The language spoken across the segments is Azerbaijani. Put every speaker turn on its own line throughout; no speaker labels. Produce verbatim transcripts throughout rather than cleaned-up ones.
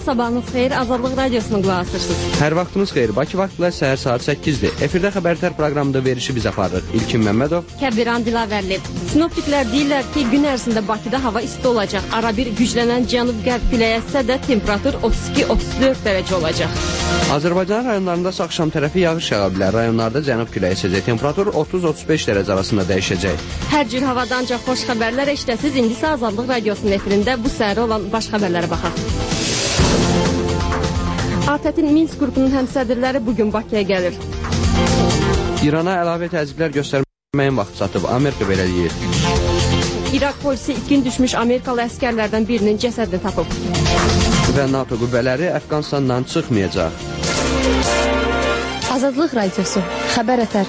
sabahınız xeyir, Azadlıq Radiosunu qulaq asırsınız.
Hər vaxtınız xeyir, Bakı vaxtla səhər saat səkkizdir. Efirdə xəbərtər proqramında verişi biz aparırıq. İlkin Məmmədov,
Kəbiran Dilavərli. Sinoptiklər deyirlər ki, gün ərzində Bakıda hava isti olacaq. Ara bir güclənən cənub-qərb küləyi əssə də temperatur otuz iki otuz dörd dərəcə olacaq.
Azərbaycan rayonlarında axşam tərəfi yağış yağa bilər. Rayonlarda cənub küləyi əsəcək. Temperatur otuz otuz beş dərəcə arasında dəyişəcək.
Hər cür havadan ancaq xoş xəbərlər eşidəsiz. İndi isə Azadlıq Radiosunun efirində bu səhərə olan baş xəbərlərə baxaq. A T Ə-tin Minsk qrupunun həmsədrləri bugün Bakıya gəlir.
İrana əlavə təzyiqlər göstərməyin vaxt çatıb. Amerika belə deyir.
İraq polisi itkin düşmüş Amerikalı əskərlərdən birinin cəsədini tapıb.
Və NATO qüvvələri Əfqanistandan çıxmayacaq.
Azadlıq Radiosu, xəbər ətər.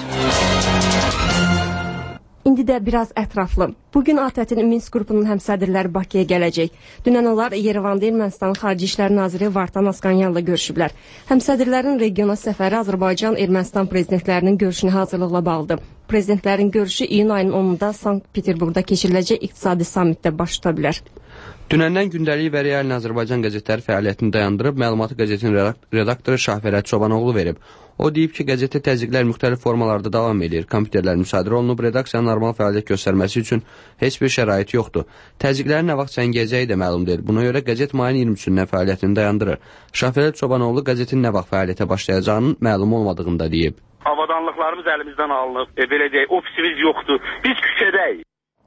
İndi də biraz ətraflı. Bugün A T Ə-tin Minsk qrupunun həmsədrləri Bakıya gələcək. Dünən onlar Yerevanda Ermənistanın Xarici İşlər Naziri Vartan Asqanyanla görüşüblər. Həmsədrlərin regiona səfəri Azərbaycan-Ermənistan prezidentlərinin görüşünə hazırlıqla bağlıdır. Prezidentlərin görüşü iyun ayının onunda Sankt-Peterburqda keçiriləcək iqtisadi sammitdə baş tuta bilər.
Dünəndən gündəlik və real Azərbaycan qəzetləri fəaliyyətini dayandırıb, məlumatı qəzetin redaktoru Şahverət Çobanoğlu verib. O deyib ki, qəzetdə təzyiqlər müxtəlif formalarda davam edir. Kompüterlər müsadirə olunub, redaksiyanın normal fəaliyyət göstərməsi üçün heç bir şərait yoxdur. Təzyiqlərin nə vaxt səngiyəcəyi də məlum deyil. Buna görə qəzet mayın iyirmi üçündən fəaliyyətini dayandırır. Şahverət Çobanoğlu qəzetin nə vaxt fəaliyyətə başlayacağının məlum olmadığını da deyib.
Avadanlıqlarımız əlimizdən alınıb, e, belə deyək, ofisimiz yoxdur, biz küçədəyik.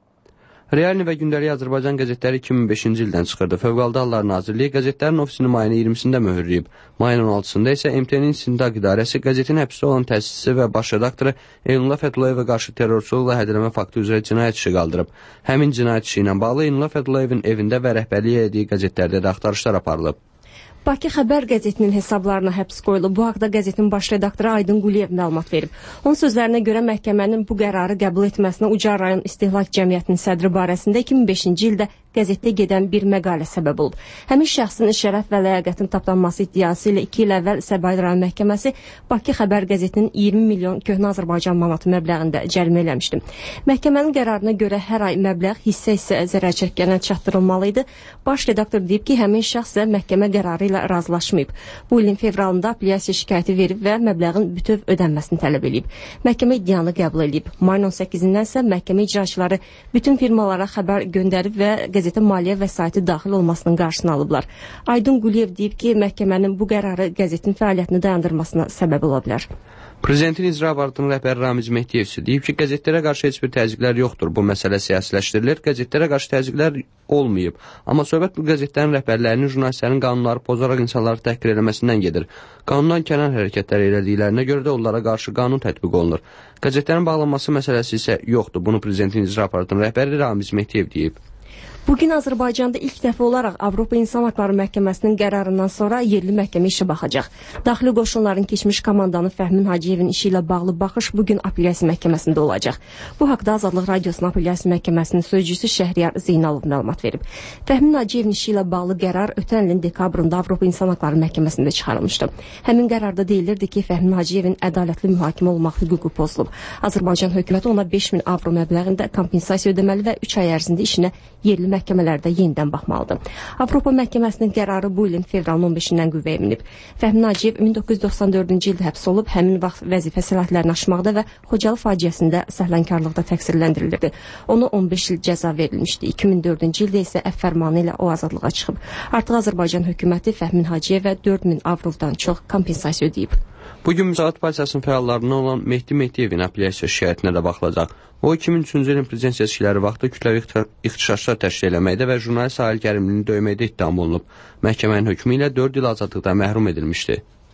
Realni və gündəlik Azərbaycan qəzetləri iki min beşinci ildən çıxırdı. Fövqəladə Hallar Nazirliyi qəzetlərin ofisini mayın iyirmisində möhürləyib. Mayın on altısında isə M T N-in İstintaq İdarəsi qəzetin həbsdə olan təsisçisi və baş redaktoru Elnullah Fəthulayevə qarşı terrorçuluqla hədələmə faktı üzrə cinayət işi qaldırıb. Həmin cinayət işi ilə bağlı Elnullah Fəthulayevin evində və rəhbərlik etdiyi qəzetlərdə də axtarışlar aparılıb.
Bakı Xəbər qəzetinin hesablarına həbs qoyulub. Bu haqda qəzetin baş redaktoru Aydın Quliyev məlumat verib. Onun sözlərinə görə məhkəmənin bu qərarı qəbul etməsinə Ucar rayon İstehlak Cəmiyyətinin sədri barəsində iki min beşinci ildə qəzetdə gedən bir məqalə səbəb olub. Həmin şəxsin şərəf və ləyaqətin tapdanması iddiası ilə iki il əvvəl Səbail rayon məhkəməsi Bakı Xəbər qəzetinin iyirmi milyon köhnə Azərbaycan manatı məbləğində cərimə eləmişdi. Məhkəmənin qərarına görə hər ay məbləğ hissə-hissə zərər çəkənə çatdırılmalı idi. Baş redaktor deyib ki, həmin şəxs də məhkəmə qərarı ilə razılaşmayıb. Bu ilin fevralında apellyasiya şikayəti verib və məbləğin bütöv ödənməsini tələb edib. Məhkəmə iddianı qəbul edib. Mayın on səkkizindən isə məhkəmə icraçıları bütün firmalara xəbər göndərib və qəzetə maliyyə vəsaiti daxil olmasının qarşısını alıblar. Aydın Quliyev deyib ki, məhkəmənin bu qərarı qəzetin fəaliyyətini dayandırmasına səbəb ola bilər.
Prezidentin icra aparatının rəhbəri Ramiz Mehdiyev deyib ki, qəzetlərə qarşı heç bir təzyiqlər yoxdur. Bu məsələ siyasiləşdirilir. Qəzetlərə qarşı təzyiqlər olmayıb. Amma söhbət bu qəzetlərin rəhbərlərinin jurnalistlərin qanunları pozaraq insanları təhqir eləməsindən gedir. Qanundan kənar hərəkətlər elədiklərinə görə də onlara qarşı qanun tətbiq olunur. Qəzetlərin bağlanması məsələsi isə yoxdur. Bunu prezidentin icra aparatının rəhbəri Ramiz Mehdiyev deyib.
Bugün Azərbaycanda ilk dəfə olaraq Avropa İnsan Haqları Məhkəməsinin qərarından sonra yerli məhkəmə işi baxacaq. Daxili qoşunların keçmiş komandanı Fəhmin Hacıyevin işi ilə bağlı baxış bugün apellyasiya məhkəməsində olacaq. Bu haqda Azadlıq Radiosunun apellyasiya məhkəməsinin sözcüsü Şəhriyar Zeynalov məlumat verib. Fəhmin Hacıyevin işi ilə bağlı qərar ötən ilin dekabrında Avropa İnsan Haqları Məhkəməsində çıxarılmışdı. Həmin qərarda deyilirdi ki, Fəhmin Hacıyevin ədalətli mühakimə olmaq hüququ pozulub. Azərbaycan hökuməti ona beş min avro məbləğində kompensasiya ödəməli və üç ay ərzində işinə yerli məhkəmələrdə yenidən baxmalıdır. Avropa Məhkəməsinin qərarı bu ilin fevralın on beşindən qüvvəyə minib. Fəhmin Hacıyev min doqquz yüz doxsan dördüncü ildə həbs olub, həmin vaxt vəzifə səlahiyyətlərini aşmaqda və Xocalı faciəsində səhlənkarlıqda təqsirləndirilirdi. Ona on beş il cəza verilmişdi. iki min dördüncü ildə isə əfv fərmanı ilə o azadlığa çıxıb. Artıq Azərbaycan hökuməti Fəhmin Hacıyevə dörd min avrodan çox kompensasiya ödəyib.
Bugün Müsavat Partiyasının fəallarından olan Mehdi Mehdiyevin apellyasiya şikayətinə də baxılacaq. O, iki min üçüncü ilin prezident seçkiləri vaxtı kütləvi ixtişaşlar təşkil eləməkdə və jurnalist Sahil Kərimlini döyməkdə ittiham olunub. Məhkəmənin hökmü ilə dörd il azadlıqdan məhrum edilmişdi.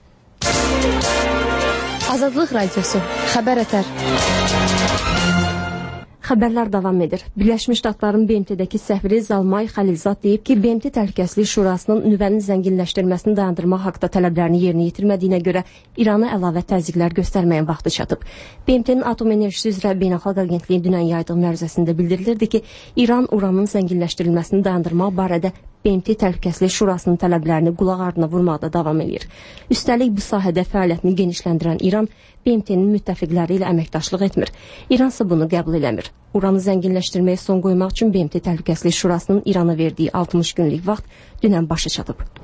Azadlıq Radiosu, xəbər ətər. Xəbərlər davam edir. Birləşmiş Ştatların B M T-dəki səfiri Zalmay Xəlilzad deyib ki, B M T Təhlükəsizlik Şurasının nüvənin zənginləşdirməsini dayandırmaq haqda tələblərini yerinə yetirmədiyinə görə İrana əlavə təzyiqlər göstərməyin vaxtı çatıb. B M T-nin Atom Enerjisi üzrə Beynəlxalq Agentliyi dünən yaydığı məruzəsində bildirilirdi ki, İran uranın zənginləşdirilməsini dayandırmaq barədə B M T Təhlükəsizlik Şurasının tələblərini qulaq ardına vurmaqda davam edir. Üstəlik bu sahədə fəaliyyətini genişləndirən İran B M T-nin müttəfiqləri ilə əməkdaşlıq etmir. İran isə bunu qəbul eləmir. Uranı zənginləşdirməyə son qoymaq üçün B M T Təhlükəsizlik Şurasının İrana verdiyi altmış günlük vaxt dünən başa çatıb.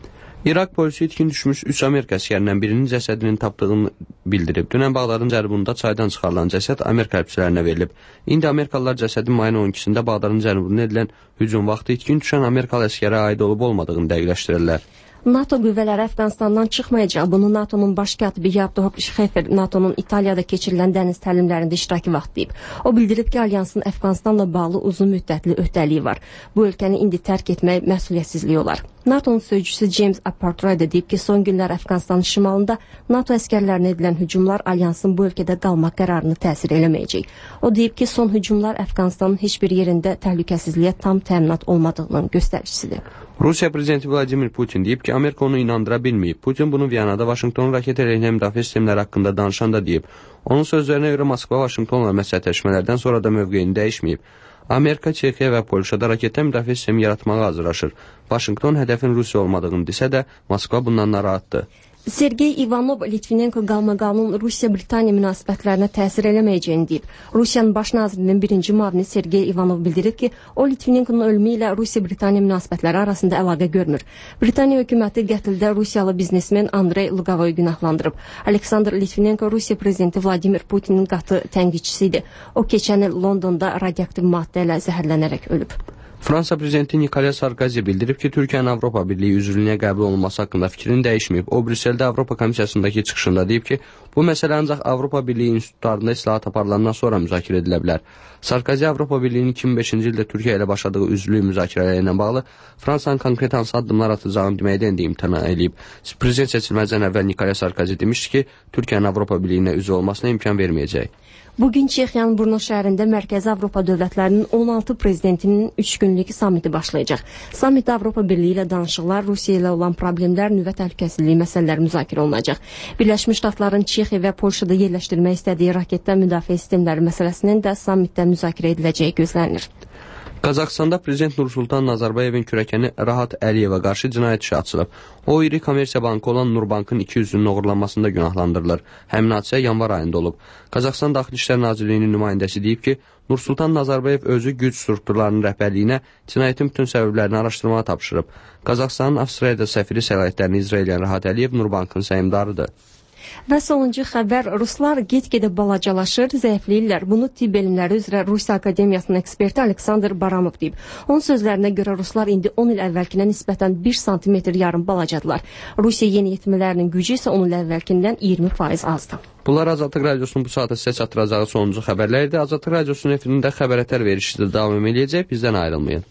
İraq polisi itkin düşmüş üç Amerika əskərindən birinin cəsədinin tapdığını bildirib. Dünən Bağdadın cənubunda çaydan çıxarılan cəsəd Amerika hərbçilərinə verilib. İndi Amerikalılar cəsədin mayın on ikisində Bağdadın cənubuna edilən hücum vaxtı itkin düşən Amerikalı əskərə aid olub olmadığını dəqiqləşdirirlər.
NATO qüvvələri Əfqanistandan çıxmayacaq. Bunu NATO'nun baş katibi Yevgeny Şefer NATO'nun İtaliyada keçirilən dəniz təlimlərində iştirakı vaxt deyib. O bildirib ki, alyansın Əfqanistanla bağlı uzun müddətli öhdəliyi var. Bu ölkəni indi tərk etmək məsuliyyətsizliyi olar. NATO'nun sözcüsü James Apatroy da deyib ki, son günlər Əfqanistanın şimalında NATO əskərlərinə edilən hücumlar alyansın bu ölkədə qalmaq qərarını təsir eləməyəcək. O deyib ki, son hücumlar Əfqanistanın heç bir yerində təhlükəsizliyə tam təminat olmadığının göstəricisidir.
Rusiya prezidenti Vladimir Putin deyib ki, Amerika onu inandıra bilməyib. Putin bunu Viyanada Vaşinqtonun raket əleyhinə müdafiə sistemləri haqqında danışan da deyib. Onun sözlərinə görə Moskva Vaşinqtonla məsləhətləşmələrdən sonra da mövqeyini dəyişməyib. Amerika, Çexiya və Polşada raketdən müdafiə sistemi yaratmağa hazırlaşır. Vaşinqton hədəfin Rusiya olmadığını desə də, Moskva bundan narahatdır.
Sergey Ivanov Litvinenko qalmaqalının Rusiya-Britaniya münasibətlərinə təsir eləməyəcəyini deyib. Rusiyanın baş nazirinin birinci müavini Sergey Ivanov bildirib ki, o Litvinenkonun ölümü ilə Rusiya-Britaniya münasibətləri arasında əlaqə görmür. Britaniya hökuməti qətldə Rusiyalı biznesmen Andrey Lugavoyu günahlandırıb. Aleksandr Litvinenko Rusiya prezidenti Vladimir Putinin qatı tənqidçisi idi. O keçən il Londonda radioaktiv maddə ilə zəhərlənərək ölüb.
Fransa prezidenti Nicolas Sarkozy bildirib ki, Türkiyənin Avropa Birliyi üzvlüyünə qəbul olunması haqqında fikrini dəyişməyib. O, Brüsseldə Avropa Komissiyasındakı çıxışında deyib ki, bu məsələ ancaq Avropa Birliyi institutlarında islahat aparılandan sonra müzakirə edilə bilər. Sarkozy Avropa Birliyinin iki min beşinci ildə Türkiyə ilə başladığı üzvlük müzakirələri ilə bağlı Fransanın konkret hansı addımlar atacağını deməkdən də imtina edib. Prezident seçilməzdən əvvəl Nicolas Sarkozy demişdi ki, Türkiyənin Avropa Birliyinə üzv olmasına imkan verməyəcək.
Bugün Çexiyanın Brno şəhərində Mərkəzi Avropa dövlətlərinin on altı prezidentinin üç günlük samiti başlayacaq. Samitdə Avropa Birliyi ilə danışıqlar, Rusiya ilə olan problemlər, nüvə təhlükəsizliyi məsələləri müzakirə olunacaq. Birləşmiş Ştatların Çexiya və Polşada yerləşdirmək istədiyi raketdən müdafiə sistemləri məsələsinin də samitdə müzakirə ediləcəyi gözlənilir.
Qazaxstanda prezident Nursultan Nazarbayevin kürəkəni Rahat Əliyevə qarşı cinayət işi açılıb. O, iri kommersiya bankı olan Nurbankın iki üzvünün oğurlanmasında günahlandırılır. Həmin hadisə yanvar ayında olub. Qazaxstan Daxili İşlər Nazirliyinin nümayəndəsi deyib ki, Nursultan Nazarbayev özü güc strukturlarının rəhbərliyinə cinayətin bütün səbəblərini araşdırmağa tapşırıb. Qazaxstanın Avstriyada səfiri səlahiyyətlərini icra edən Rahat Əliyev Nurbankın səhmdarıdır.
Və sonuncu xəbər, ruslar get-gedə balacalaşır, zəifləyirlər. Bunu tibb elmləri üzrə Rusiya Akademiyasının eksperti Aleksandr Baramov deyib. Onun sözlərinə görə ruslar indi on il əvvəlkinə nisbətən bir santimetr yarım balacadılar. Rusiya yeniyetmələrinin gücü isə on il əvvəlkindən iyirmi faiz azdır.
Bunlar Azadlıq Radiosunun bu saata sizə çatdıracağı sonuncu xəbərlərdir. Azadlıq Radiosunun efirində xəbərətər verişi də davam edəcək. Bizdən ayrılmayın.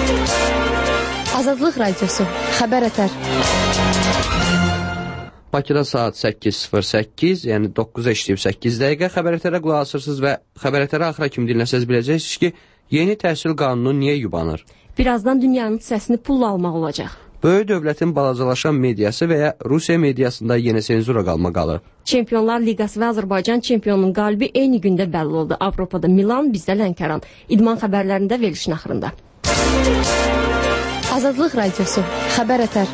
Azadlıq Radiosu, xəbərətər.
Bakıda saat səkkiz sıfır səkkiz, yəni doqquza işləyib səkkiz dəqiqə xəbərətərə qulaq asırsınız və xəbərətərə axıra kimi dinləsəz biləcəksiniz ki, yeni təhsil qanunu niyə yubanır?
Birazdan dünyanın səsini pulla almaq olacaq.
Böyük dövlətin balacalaşan mediası və ya Rusiya mediasında yenə senzura qalma qalır.
Çempionlar Liqası və Azərbaycan çempionunun qalibi eyni gündə bəlli oldu. Avropada Milan, bizdə Lənkəran. İdman xəbərlərində verilişin axırında.
Azadlıq Radiosu, xəbərətər.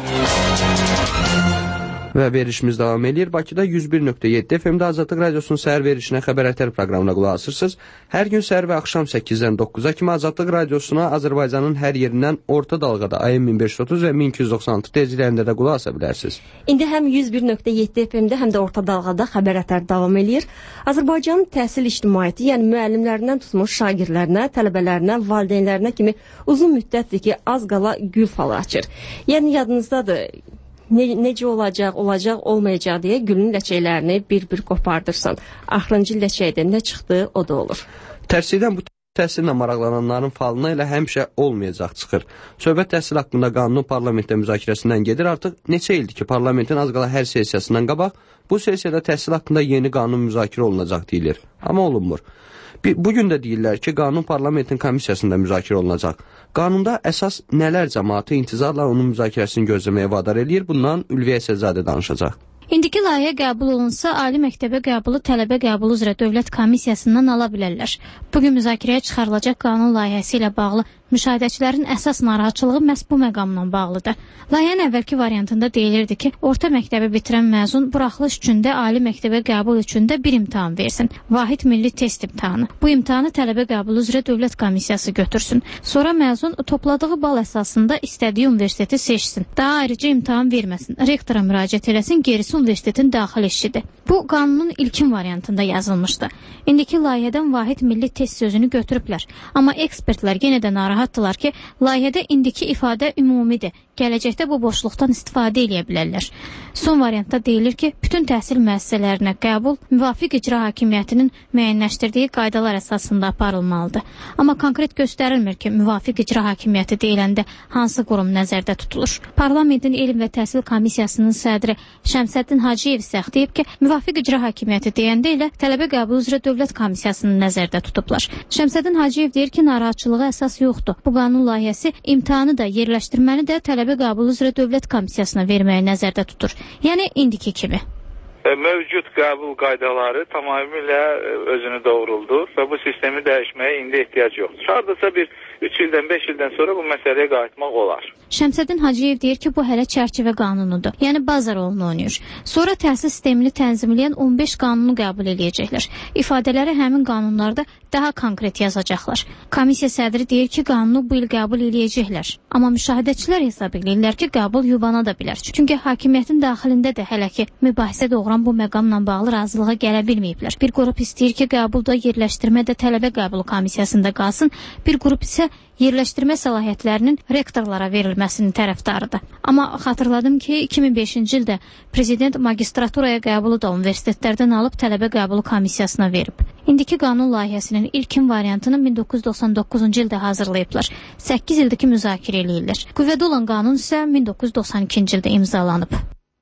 Və verişimiz davam edir. Bakıda yüz bir nöqtə yeddi F M-də Azadlıq Radiosunun səhər verişinə xəbərətər proqramına qulaq asırsınız. Hər gün səhər və axşam səkkizdən doqquza kimi Azadlıq Radiosuna Azərbaycanın hər yerindən orta dalğada A M min beş yüz otuz və min iki yüz doxsan altı tezliklərində də qulaq asa bilərsiniz.
İndi həm yüz bir nöqtə yeddi F M-də, həm də orta dalğada xəbərətər davam edir. Azərbaycanın təhsil ictimaiyyəti, yəni müəllimlərindən tutmuş şagirdlərinə, tələbələrinə, valideynlərinə kimi uzun müddətdir ki, az qala gül falı açır. Yəni yadınızdadır, Ne, necə olacaq, olacaq, olmayacaq deyə gülün ləçəklərini bir-bir qopardırsan. Axırıncı ləçəkdə nə çıxdı, o da olur.
Tərsidən bu təhsillə maraqlananların falına elə həmişə olmayacaq çıxır. Söhbət təhsil haqqında qanunun parlamentdə müzakirəsindən gedir. Artıq neçə ildir ki, parlamentin az qala hər sessiyasından qabaq bu sessiyada təhsil haqqında yeni qanun müzakirə olunacaq deyilir. Amma olunmur. Bugün də deyirlər ki, qanun parlamentin komissiyasında müzakirə olunacaq. Qanunda əsas nələr cəmaatı intizarla onun müzakirəsini gözləməyə vadar eləyir, bundan Ülviyə Səzadə danışacaq.
İndiki layihə qəbul olunsa, ali məktəbə qəbulu tələbə qəbulu üzrə dövlət komissiyasından ala bilərlər. Bugün müzakirəyə çıxarılacaq qanun layihəsi ilə bağlı Müşahidəçilərin əsas narahatçılığı məhz bu məqamla bağlıdır. Layihənin əvvəlki variantında deyilirdi ki, orta məktəbi bitirən məzun buraxılış üçün də ali məktəbə qəbul üçün də bir imtahan versin. Vahid milli test imtahanı. Bu imtahanı tələbə qəbulu üzrə dövlət komissiyası götürsün. Sonra məzun topladığı bal əsasında istədiyi universiteti seçsin. Daha ayrıca imtahan verməsin. Rektora müraciət eləsin, gerisi universitetin daxil işidir. Bu qanunun ilkin variantında yazılmışdı. İndiki layihədən vahid milli test sözünü götürüblər. Amma ekspertlər yenə də narahatdılar ki, layihədə indiki ifadə ümumidir. Gələcəkdə bu boşluqdan istifadə edə bilərlər. Son variantda deyilir ki, bütün təhsil müəssisələrinə qəbul müvafiq icra hakimiyyətinin müəyyənləşdirdiyi qaydalar əsasında aparılmalıdır. Amma konkret göstərilmir ki, müvafiq icra hakimiyyəti deyiləndə hansı qurum nəzərdə tutulur. Parlamentin Elm və Təhsil Komissiyasının sədri Şəmsəddin Hacıyev isə deyib ki, müvafiq icra hakimiyyəti deyəndə ilə tələbə qəbulu üzrə dövlət komissiyasını nəzərdə tutublar. Şəmsəddin Hacıyev deyir ki, narahatçılığa əsas yoxdur. Bu qanun layihəsi imtahanı da, yerləşdirməni də tələbə qəbulu üzrə dövlət komissiyasına verməyi nəzərdə tutur. Yəni indiki kimi.
Mövcud qəbul qaydaları tamamilə özünü doğruldur və bu sistemi dəyişməyə indi ehtiyac yoxdur. Hardasa bir üç ildən beş ildən sonra bu məsələyə qayıtmaq olar.
Şəmsəddin Hacıyev deyir ki, bu hələ çərçivə qanunudur. Yəni bazar oyunu oynayır. Sonra təhsil sistemini tənzimləyən on beş qanunu qəbul edəcəklər. İfadələri həmin qanunlarda daha konkret yazacaqlar. Komissiya sədri deyir ki, qanunu bu il qəbul edəcəklər. Amma müşahidəçilər hesab edirlər ki, qəbul yubana da bilər. Çünki hakimiyyətin daxilində də hələ ki mübahisə doğuran bu məqamla bağlı razılığa gələ bilməyiblər. Bir qrup istəyir ki, qəbulda, yerləşdirmə də tələbə qəbulu komissiyasında qalsın. Bir qrup isə yerləşdirmə səlahiyyətlərinin rektorlara verilməsinin tərəfdarıdır. Amma xatırladım ki, iki min beşinci ildə prezident magistraturaya qəbulu da universitetlərdən alıb tələbə qəbulu komissiyasına verib. İndiki qanun layihəsinin ilkin variantını min doqquz yüz doxsan doqquzuncu ildə hazırlayıblar. səkkiz ildir ki, müzakirə eləyirlər. Qüvvədə olan qanun isə min doqquz yüz doxsan ikinci ildə imzalanıb.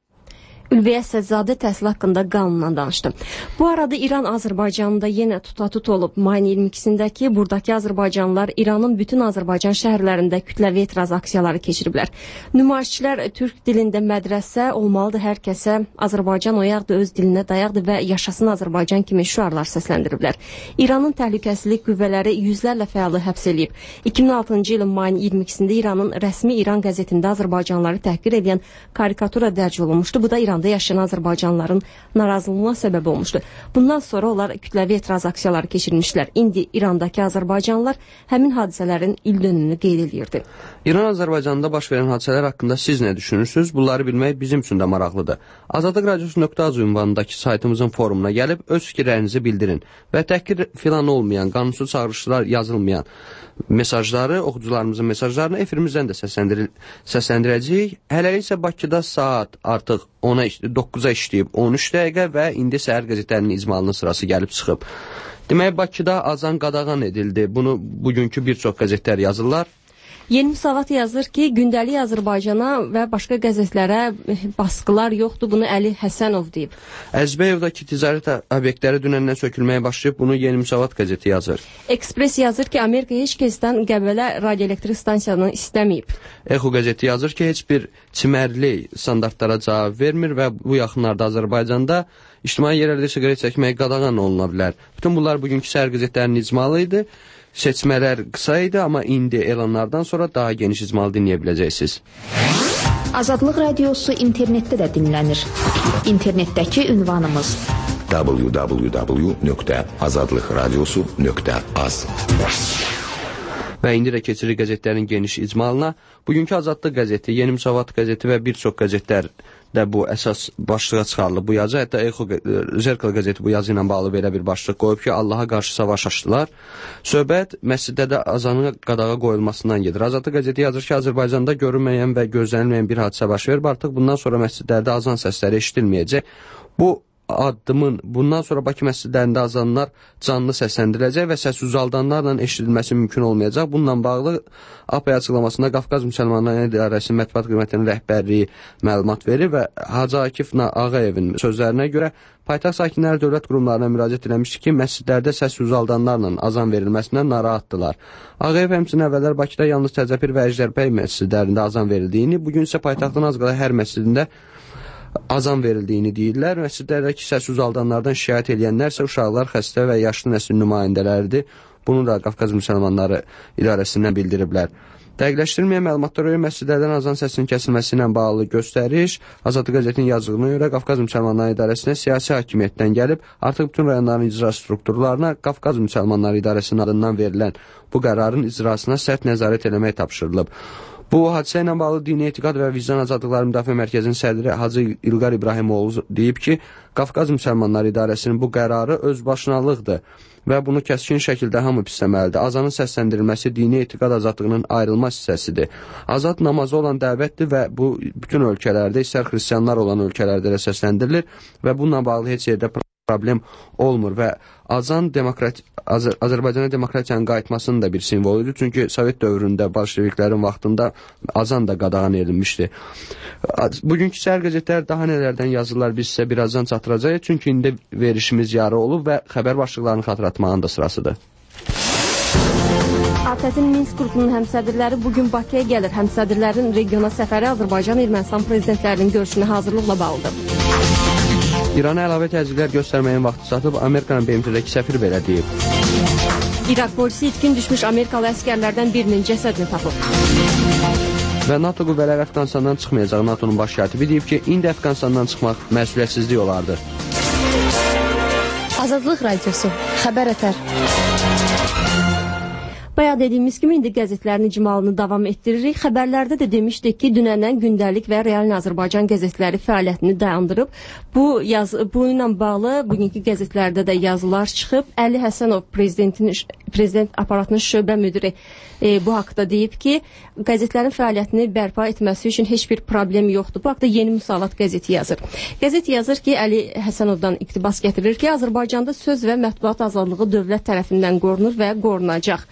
Ülviyə Əsədzadə təhsil haqqında qanundan danışdı. Bu arada İran Azərbaycanında yenə tutatut olub. Mayın iyirmi ikisindəki buradakı Azərbaycanlılar İranın bütün Azərbaycan şəhərlərində kütləvi etiraz aksiyaları keçiriblər. Nümayişçilər türk dilində mədrəsə olmalıdır hər kəsə, Azərbaycan oyaqdır, öz dilinə dayaqdır və yaşasın Azərbaycan kimi şüarlar səsləndiriblər. İranın təhlükəsizlik qüvvələri yüzlərlə fəalı həbs eləyib. iki min altıncı ilin mayın iyirmi ikisində İranın rəsmi İran qəzetində Azərbaycanlıları təhqir edən karikatura dərc olunmuşdu. Bu da İran yaşayan Azərbaycanlıların narazılığına səbəb olmuşdu. Bundan sonra onlar kütləvi etiraz aksiyaları keçirmişlər. İndi İrandakı Azərbaycanlılar həmin hadisələrin il dönümünü qeyd edirdi.
İran Azərbaycanında baş verən hadisələr haqqında siz nə düşünürsünüz? Bunları bilmək bizim üçün də maraqlıdır. Azadlıq radiosu nöqtə az ünvanındakı saytımızın forumuna gəlib öz fikirlərinizi bildirin və təhqir filan olmayan, qanunsuz çağırışlar yazılmayan mesajları, oxucularımızın mesajlarını efirimizdən də səsləndir səsləndirəcəyik. Hələlik isə Bakıda saat artıq ona doqquza işləyib on üç dəqiqə və indi səhər qəzetlərinin icmalının sırası gəlib çıxıb. Demək, Bakıda azan qadağan edildi. Bunu bugünkü bir çox qəzetlər yazırlar.
Yeni Müsavat yazır ki, gündəlik Azərbaycana və başqa qəzetlərə baskılar yoxdur, bunu Əli Həsənov deyib.
Əzbəyevdəki ticarət obyektləri dünəndən sökülməyə başlayıb, bunu Yeni Müsavat qəzeti yazır.
Ekspres yazır ki, Amerika heç kəsdən Qəbələ radioelektrik stansiyanı istəməyib.
Exo qəzeti yazır ki, heç bir çimərlik standartlara cavab vermir və bu yaxınlarda Azərbaycanda ictimai yerlərdə siqaret çəkməyə qadağan oluna bilər. Bütün bunlar bugünkü səhər qəzetlərinin icmalı idi. Seçmələr qısa idi, amma indi elanlardan sonra daha geniş icmal dinləyə biləcəksiniz.
Azadlıq radiosu internetdə də dinlənir. İnternetdəki ünvanımız w w w nöqtə azadlıq radiosu nöqtə az.
Və indi də keçirik qəzetlərin geniş icmalına. Bugünkü Azadlıq qəzeti, Yeni Müsavat qəzeti və bir çox qəzetlər də bu əsas başlığa çıxarılıb bu yazı. Hətta Exo Zerkal qəzeti bu yazı ilə bağlı belə bir başlıq qoyub ki, Allaha qarşı savaş açdılar. Söhbət məsciddə də azanın qadağa qoyulmasından gedir. Azadlıq qəzeti yazır ki, Azərbaycanda görünməyən və gözlənilməyən bir hadisə baş verib. Artıq bundan sonra məscidlərdə azan səsləri eşidilməyəcək. Bu addımın bundan sonra Bakı məscidlərində azanlar canlı səsləndiriləcək və səs uzaldanlarla eşidilməsi mümkün olmayacaq. Bununla bağlı A P açıqlamasında Qafqaz Müsəlmanların İdarəsinin mətbuat xidmətinin rəhbərliyi məlumat verir və Hacı Akif Ağayevin sözlərinə görə paytaxt sakinləri dövlət qurumlarına müraciət etmişdi ki, məscidlərdə səs uzaldanlarla azan verilməsindən narahatdılar. Ağayev həmçinin əvvəllər Bakıda yalnız Təzəpir və Əjdərbəy məscidlərində azan verildiğini, bugün isə paytaxtın az qala hər məscidində azan verildiyini deyirlər. Məscidlərdəki səs uzaldanlardan şikayət edənlər isə uşaqlar, xəstə və yaşlı nəsil nümayəndələridir. Bunu da Qafqaz Müsəlmanları İdarəsindən bildiriblər. Dəqiqləşdirilməyən məlumatlara görə məscidlərdən azan səsinin kəsilməsi ilə bağlı göstəriş Azadlıq qəzetinin yazdığına görə Qafqaz Müsəlmanları İdarəsinə siyasi hakimiyyətdən gəlib, artıq bütün rayonların icra strukturlarına Qafqaz Müsəlmanları İdarəsinin adından verilən bu qərarın icrasına sərt nəzarət eləmək tapşırılıb. Bu hadisə ilə bağlı Dini Etiqad və Vicdan Azadlıqları Müdafiə Mərkəzinin sədri Hacı İlqar İbrahimoğlu deyib ki, Qafqaz Müsəlmanları İdarəsinin bu qərarı özbaşınalıqdır və bunu kəskin şəkildə hamı pisləməlidir. Azanın səsləndirilməsi dini etiqad azadlığının ayrılmaz hissəsidir. Azad namazı olan dəvətdir və bu bütün ölkələrdə, istər xristianlar olan ölkələrdə də səsləndirilir və bununla bağlı heç yerdə problem olmur və azan demokrati Azər Azərbaycana demokratiyanın qayıtmasının da bir simvoludur. Çünki Sovet dövründə bolşeviklərin vaxtında azan da qadağan edilmişdi. Bugünkü səhər qəzetlər daha nələrdən yazırlar biz sizə birazdan çatdıracağıq. Çünki indi verişimiz yarı olub və xəbər başlıqlarını xatırlatmağın da sırasıdır.
A T T-in Minsk qrupunun həmsədrləri bugün Bakıya gəlir. Həmsədrlərin regiona səfəri Azərbaycan-Ermənistan prezidentlərinin görüşünə hazırlıqla bağlıdır.
İrana əlavə təzyiqlər göstərməyin vaxtı çatıb, Amerikanın B M T-dəki səfir belə deyib.
İraq polisi itkin düşmüş Amerikalı əskərlərdən birinin cəsədini tapıb.
Və NATO qüvvələri Əfqanistandan çıxmayacaq. NATO'nun baş katibi deyib ki, indi Əfqanistandan çıxmaq məsuliyyətsizlik olardı.
Azadlıq Radiosu, xəbər ətər.
Bayaq dediyimiz kimi indi qəzetlərin icmalını davam etdiririk. Xəbərlərdə də demişdik ki, dünəndən gündəlik və Real Azərbaycan qəzetləri fəaliyyətini dayandırıb. Bu yaz bu ilə bağlı bugünkü qəzetlərdə də yazılar çıxıb. Əli Həsənov prezidentin prezident aparatının şöbə müdiri e, bu haqqda deyib ki, qəzetlərin fəaliyyətini bərpa etməsi üçün heç bir problem yoxdur. Bu haqqda Yeni Müsavat qəzeti yazır. Qəzet yazır ki, Əli Həsənovdan iqtibas gətirir ki, Azərbaycanda söz və mətbuat azadlığı dövlət tərəfindən qorunur və qorunacaq.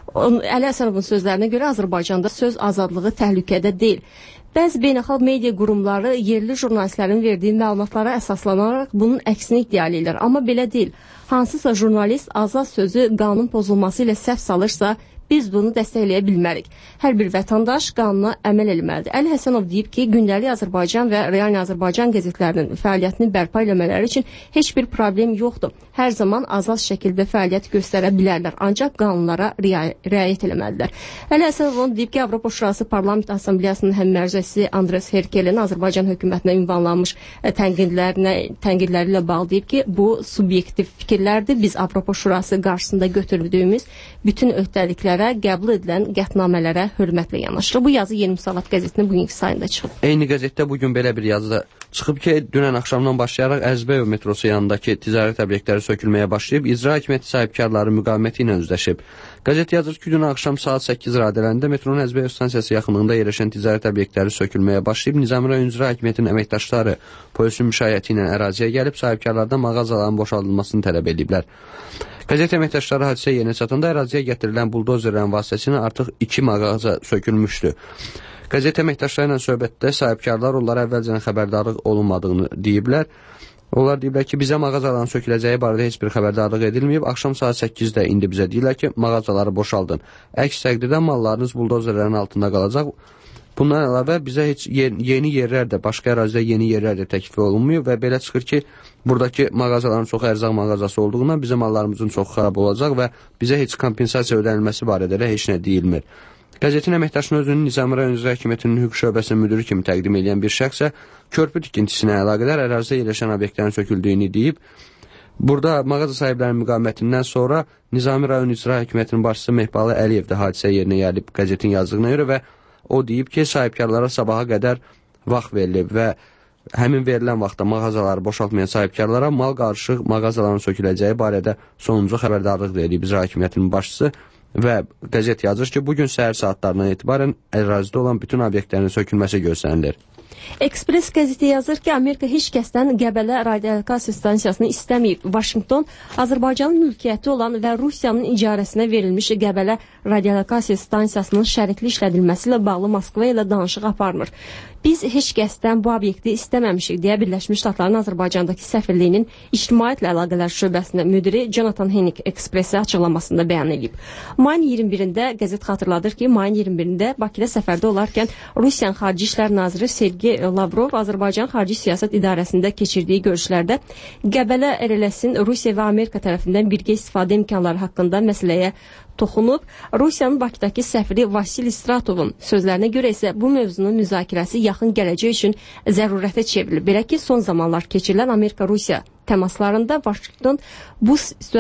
Əli Həsənovun sözlərinə görə Azərbaycanda söz azadlığı təhlükədə deyil. Bəzi beynəlxalq media qurumları yerli jurnalistlərin verdiyi məlumatlara əsaslanaraq bunun əksini iddia edirlər. Amma belə deyil. Hansısa jurnalist azad sözü qanun pozulması ilə səhv salırsa, biz bunu dəstəkləyə bilmərik. Hər bir vətəndaş qanuna əməl etməlidir. Əli Həsənov deyib ki, gündəlik Azərbaycan və Real Azərbaycan qəzetlərinin fəaliyyətini bərpa etmələri üçün heç bir problem yoxdur. Hər zaman azad şəkildə fəaliyyət göstərə bilərlər, ancaq qanunlara riayət etməlidirlər. Əli Həsənov deyib ki, Avropa Şurası Parlament Assambleyasının həmmərcəsi Andres Herkelin Azərbaycan hökumətinə ünvanlanmış tənqidlərinə, tənqidləri ilə bağlı deyib ki, bu subyektiv fikirlərdir. Biz Avropa Şurası qarşısında götürdüyümüz bütün öhdəlikləri qəbul edilən qətnamələrə hörmətlə yanaşır. Bu yazı Yeni Müsavat qəzetinin bugünkü sayında çıxıb.
Eyni qəzetdə bugün belə bir yazı da çıxıb ki, dünən axşamdan başlayaraq Əzbəyev metrosu yanındakı ticarət obyektləri sökülməyə başlayıb, icra hakimiyyəti sahibkarları müqaviməti ilə üzləşib. Qəzet yazır ki, dünən axşam saat səkkiz radələrində metronun Əzbəyev stansiyası yaxınlığında yerləşən ticarət obyektləri sökülməyə başlayıb, Nizami rayon icra hakimiyyətinin əməkdaşları polisin müşayiəti ilə əraziyə gəlib, sahibkarlardan mağazaların boşaldılmasını tələb ediblər. Qəzet əməkdaşları hadisə yerinə çatanda əraziyə gətirilən buldozerlərin vasitəsilə artıq iki mağaza sökülmüşdü. Qəzet əməkdaşları ilə söhbətdə sahibkarlar onlara əvvəlcədən xəbərdarlıq olunmadığını deyiblər. Onlar deyiblər ki, bizə mağazaların söküləcəyi barədə heç bir xəbərdarlıq edilməyib. Axşam saat səkkizdə indi bizə deyirlər ki, mağazaları boşaldın. Əks təqdirdə mallarınız buldozerlərin altında qalacaq. Bundan əlavə bizə heç yeni yerlər də, başqa ərazidə yeni yerlər də təklif olunmuyor və belə çıxır ki, buradakı mağazaların çox ərzaq mağazası olduğundan bizim mallarımızın çox xarab olacaq və bizə heç kompensasiya ödənilməsi barədə də heç nə deyilmir. Qəzetin əməkdaşının özünün Nizami rayon icra hakimiyyətinin hüquq şöbəsinin müdiri kimi təqdim edən bir şəxsə körpü tikintisinə əlaqədar ərazidə yerləşən obyektlərin söküldüyünü deyib. Burada mağaza sahiblərinin müqavimətindən sonra Nizami rayon icra hakimiyyətinin başçısı Mehbalı Əliyev də hadisə yerinə gəlib qəzetin yazdığına görə və o deyib ki, sahibkarlara sabaha qədər vaxt verilib və həmin verilən vaxtda mağazaları boşaltmayan sahibkarlara mal qarışıq mağazaların söküləcəyi barədə sonuncu xəbərdarlıq verib icra hakimiyyətinin başçısı və qəzet yazır ki, bugün səhər saatlarından etibarən ərazidə olan bütün obyektlərin sökülməsi gözlənilir.
Ekspres qəzeti yazır ki, Amerika heç kəsdən Qəbələ radiolokasiya stansiyasını istəməyib. Vaşinqton Azərbaycanın mülkiyyəti olan və Rusiyanın icarəsinə verilmiş Qəbələ radiolokasiya stansiyasının şərikli işlədilməsi ilə bağlı Moskva ilə danışıq aparmır. Biz heç kəsdən bu obyekti istəməmişik deyə Birləşmiş Ştatların Azərbaycandakı səfirliyinin ictimaiyyətlə əlaqələr şöbəsinin müdiri Jonathan Hennick Express-ə açıqlamasında bəyan edib. Mayın iyirmi birində qəzet xatırladır ki, mayın iyirmi birində Bakıda səfərdə olarkən Rusiyanın Xarici İşlər Naziri Sergey Lavrov Azərbaycan Xarici Siyasət İdarəsində keçirdiyi görüşlərdə Qəbələ R L S-in Rusiya və Amerika tərəfindən birgə istifadə imkanları haqqında məsələyə toxunub. Rusiyanın Bakıdakı səfiri Vasili Stratovun sözlərinə görə isə bu mövzunun müzakirəsi yaxın gələcək üçün zərurətə çevrilir. Belə ki, son zamanlar keçirilən Amerika-Rusiya təmaslarında Vaşinqton bu,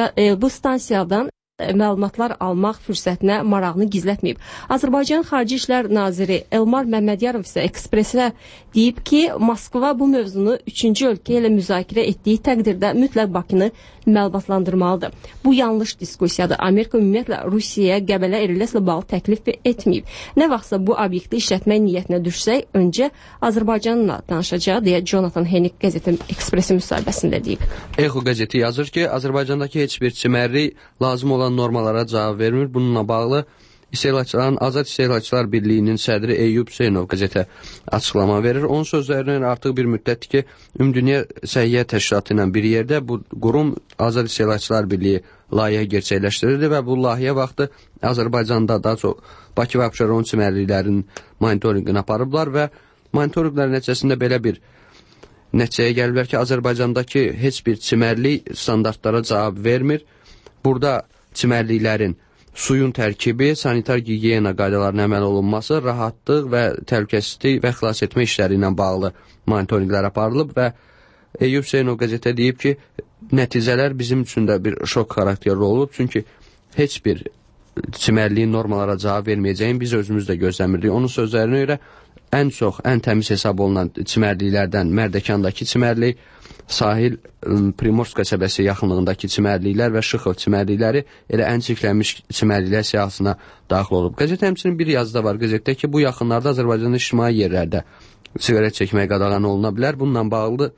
bu stansiyadan məlumatlar almaq fürsətinə marağını gizlətməyib. Azərbaycan Xarici İşlər Naziri Elmar Məmmədiyarov isə Ekspresə deyib ki, Moskva bu mövzunu üçüncü ölkə ilə müzakirə etdiyi təqdirdə mütləq Bakını məlumatlandırmalıdır. Bu yanlış diskussiyadır. Amerika ümumiyyətlə Rusiyaya Qəbələ R L S-ilə bağlı təklif etməyib. Nə vaxtsa bu obyekti işlətmək niyyətinə düşsək, öncə Azərbaycanla danışacaq deyə Jonathan Hennick qəzetin Ekspresi müsahibəsində deyib.
Echo qəzeti yazır ki, Azərbaycandakı heç bir çimərlik lazım olan normalara cavab vermir. Bununla bağlı İstehlakçıların Azad İstehlakçılar Birliyinin sədri Eyyub Hüseynov qəzetə açıqlama verir. Onun sözlərindən artıq bir müddətdir ki, Ümumdünya Səhiyyə Təşkilatı ilə bir yerdə bu qurum Azad İstehlakçılar Birliyi layihə gerçəkləşdirirdi və bu layihə vaxtı Azərbaycanda daha çox Bakı və Abşeron çimərliklərinin monitorinqini aparıblar və monitorinqlər nəticəsində belə bir nəticəyə gəliblər ki, Azərbaycandakı heç bir çimərlik standartlara cavab vermir. Burada çimərliklərin suyun tərkibi, sanitar gigiyena qaydalarına əməl olunması, rahatlıq və təhlükəsizlik və xilas etmə işləri ilə bağlı monitorinqlər aparılıb və Eyyub Hüseynov qəzetə deyib ki, nəticələr bizim üçün də bir şok xarakterli olub, çünki heç bir çimərliyin normalara cavab verməyəcəyin biz özümüz də gözləmirdik. Onun sözlərinə görə ən çox, ən təmiz hesab olunan çimərliklərdən Mərdəkandakı çimərlik, Sahil Primorsk qəsəbəsi yaxınlığındakı çimərliklər və Şıxov çimərlikləri elə ən çirklənmiş çimərliklər siyahısına daxil olub. Qəzet həmçinin bir yazıda var qəzetdə ki, bu yaxınlarda Azərbaycanda ictimai yerlərdə siqaret çəkmək qadağan oluna bilər. Bununla bağlı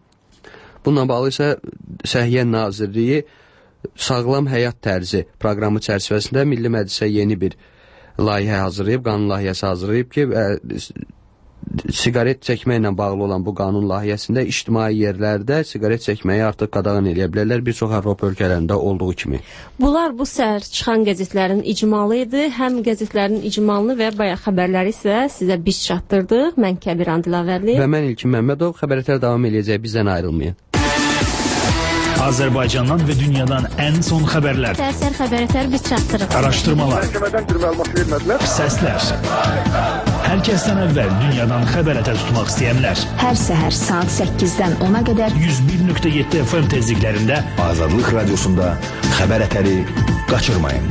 bununla bağlı isə Səhiyyə Nazirliyi Sağlam Həyat Tərzi proqramı çərçivəsində Milli Məclisə yeni bir layihə hazırlayıb, qanun layihəsi hazırlayıb ki, siqaret çəkməklə bağlı olan bu qanun layihəsində ictimai yerlərdə siqaret çəkməyi artıq qadağan edə bilərlər, bir çox Avropa ölkələrində olduğu kimi.
Bunlar bu səhər çıxan qəzetlərin icmalı idi. Həm qəzetlərin icmalını və bayaq xəbərləri isə sizə biz çatdırdıq. Mən Kəbir Andilavərli
və mən İlkin Məmmədov. Xəbərlər davam edəcək, bizdən ayrılmayın.
Azərbaycandan və dünyadan ən son xəbərlər.
Səhər xəbərlər biz çatdırırıq.
Araşdırmalar.
Məhkəmədən bir məlumat vermədilər.
Səslər. Hər kəsdən əvvəl dünyadan xəbərətər tutmaq istəyənlər.
Hər səhər saat səkkizdən ona qədər
yüz bir nöqtə yeddi F M tezliklərində
Azadlıq Radiosunda xəbərətəri qaçırmayın.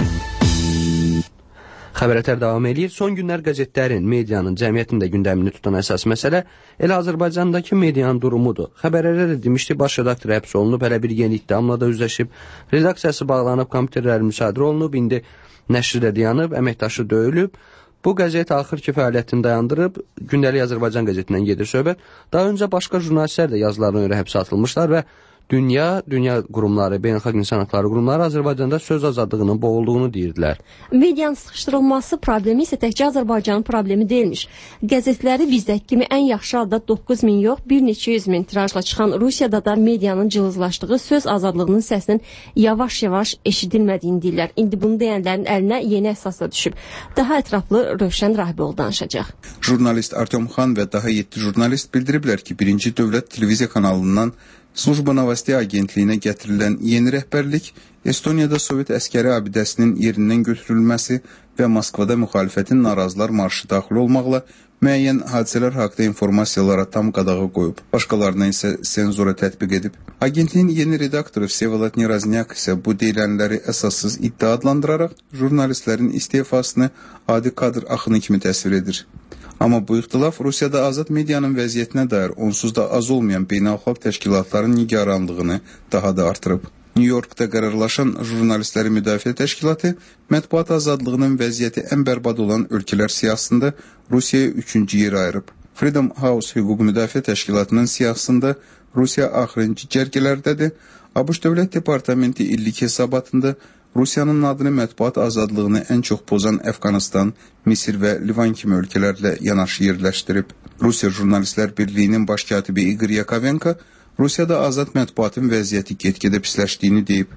Xəbərətər davam edir. Son günlər qəzetlərin, medianın, cəmiyyətin də gündəmini tutan əsas məsələ elə Azərbaycandakı medianın durumudur. Xəbərlərdə də demişdi, baş redaktor həbs olunub, hələ bir yeni ittihamla da üzləşib. Redaksiyası bağlanıb, kompüterlər müsadirə olunub, indi nəşri də dayanıb, əməkdaşı döyülüb. Bu qəzet axır ki fəaliyyətini dayandırıb, Gündəlik Azərbaycan qəzetindən gedir söhbət. Daha öncə başqa jurnalistlər də yazılarına görə həbsə atılmışlar və Dünya, dünya qurumları, beynəlxalq insan haqları qurumları Azərbaycanda söz azadlığının boğulduğunu deyirdilər.
Medianın sıxışdırılması problemi isə təkcə Azərbaycanın problemi deyilmiş. Qəzetləri bizdəki kimi ən yaxşı halda doqquz min yox, bir neçə yüz min tirajla çıxan Rusiyada da medianın cılızlaşdığı söz azadlığının səsinin yavaş-yavaş eşidilmədiyini deyirlər. İndi bunu deyənlərin əlinə yeni əsasla düşüb. Daha ətraflı Rövşən Rahibov danışacaq.
Jurnalist Artyom Xan və daha yeddi jurnalist bildiriblər ki, birinci Dövlət Televiziya kanalından Slujba Novosti agentliyinə gətirilən yeni rəhbərlik Estoniyada Sovet əskəri abidəsinin yerindən götürülməsi və Moskvada müxalifətin narazılar marşı daxil olmaqla müəyyən hadisələr haqda informasiyalara tam qadağa qoyub. Başqalarına isə senzura tətbiq edib. Agentliyin yeni redaktoru Vsevolod Nerazniak isə bu deyilənləri əsassız iddia adlandıraraq jurnalistlərin istifasını adi kadr axını kimi təsvir edir. Amma bu ixtilaf Rusiyada azad medianın vəziyyətinə dair onsuz da az olmayan beynəlxalq təşkilatların nigaranlığını daha da artırıb. New Yorkda qərarlaşan Jurnalistləri Müdafiə Təşkilatı mətbuat azadlığının vəziyyəti ən bərbad olan ölkələr siyahısında Rusiyaya üçüncü yer ayırıb. Freedom House Hüquq Müdafiə Təşkilatının siyahısında Rusiya axırıncı cərgələrdədir. ABŞ Dövlət Departamenti illik hesabatında Rusiyanın adını mətbuat azadlığını ən çox pozan Əfqanıstan, Misir və Livan kimi ölkələrlə yanaşı yerləşdirib. Rusiya Jurnalistlər Birliyinin baş katibi Igor Yakovenko Rusiyada azad mətbuatın vəziyyəti get-gedə pisləşdiyini deyib.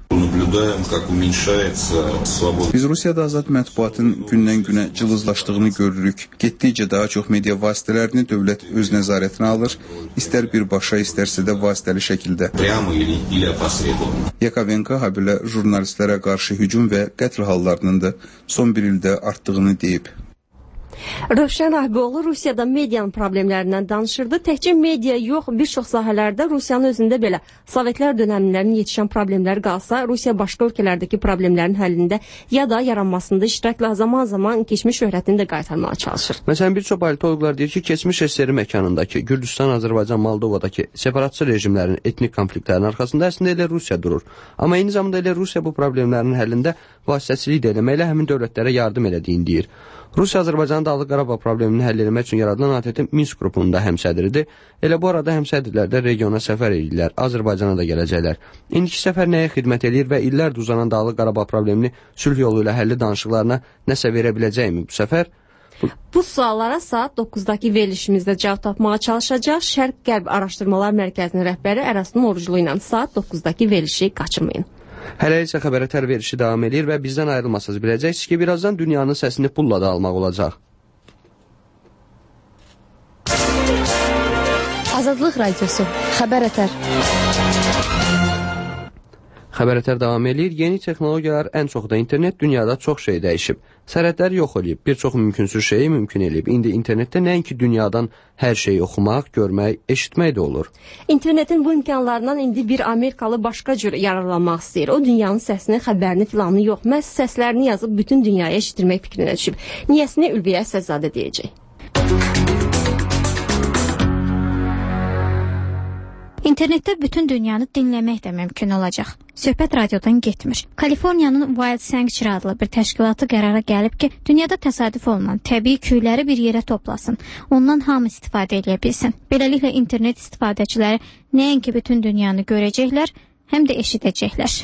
Biz Rusiyada azad mətbuatın gündən-günə cılızlaşdığını görürük. Getdikcə daha çox media vasitələrini dövlət öz nəzarətinə alır, istər birbaşa, istərsə də vasitəli şəkildə. Yakovenko habelə jurnalistlərə qarşı hücum və qətl hallarının da son bir ildə artdığını deyib.
Rövşən Rahiboğlu Rusiyada medianın problemlərindən danışırdı. Təkcə media yox, bir çox sahələrdə Rusiyanın özündə belə Sovetlər dönəmlərinin yetişən problemləri qalsa, Rusiya başqa ölkələrdəki problemlərin həllində ya da yaranmasında iştirakla zaman-zaman keçmiş şöhrətini də qaytarmağa çalışır.
Məsələn, bir çox politologlar deyir ki, keçmiş S S R məkanındakı Gürcüstan, Azərbaycan, Moldovadakı separatçı rejimlərin etnik konfliktlərin arxasında əslində elə Rusiya durur. Amma eyni zamanda elə Rusiya bu problemlərin həllində vasitəçilik də eləməklə həmin dövlətlərə yardım elədiyini deyir. Rusiya Azərbaycanın Dağlıq Qarabağ problemini həll etmək üçün yaradılan A T T Minsk qrupunda həmsədridir. Elə bu arada həmsədrlər də regiona səfər edirlər, Azərbaycana da gələcəklər. İndiki səfər nəyə xidmət edir və illərdir uzanan Dağlıq Qarabağ problemini sülh yolu ilə həlli danışıqlarına nəsə verə biləcəkmi bu səfər?
Bu, bu suallara saat doqquzdakı verilişimizdə cavab tapmağa çalışacaq. Şərq-Qərb Araşdırmalar Mərkəzinin rəhbəri Ərastum Oruclu ilə saat doqquzdakı verilişi qaçırmayın.
Hələ isə xəbərətər verişi davam edir və bizdən ayrılmasınız biləcəksiniz ki, birazdan dünyanın səsini pulla da almaq olacaq.
Azadlıq Radiosu, Xəbərətər.
Xəbərətər davam edir. Yeni texnologiyalar, ən çox da internet dünyada çox şey dəyişib. Sərhədləri yox eləyib, bir çox mümkünsüz şeyi mümkün eləyib. İndi internetdə nəinki dünyadan hər şeyi oxumaq, görmək, eşitmək də olur.
İnternetin bu imkanlarından indi bir Amerikalı başqa cür yararlanmaq istəyir. O dünyanın səsini, xəbərini filanı yox, məhz səslərini yazıb bütün dünyaya eşitdirmək fikrinə düşüb. Niyəsini Ülviyə Səzadə deyəcək.
İnternetdə bütün dünyanı dinləmək də mümkün olacaq. Söhbət radiodan getmir. Kaliforniyanın Wild Sanctuary adlı bir təşkilatı qərara gəlib ki, dünyada təsadüf olunan təbii külləri bir yerə toplasın. Ondan hamı istifadə edə bilsin. Beləliklə internet istifadəçiləri nəinki bütün dünyanı görəcəklər, həm də eşidəcəklər.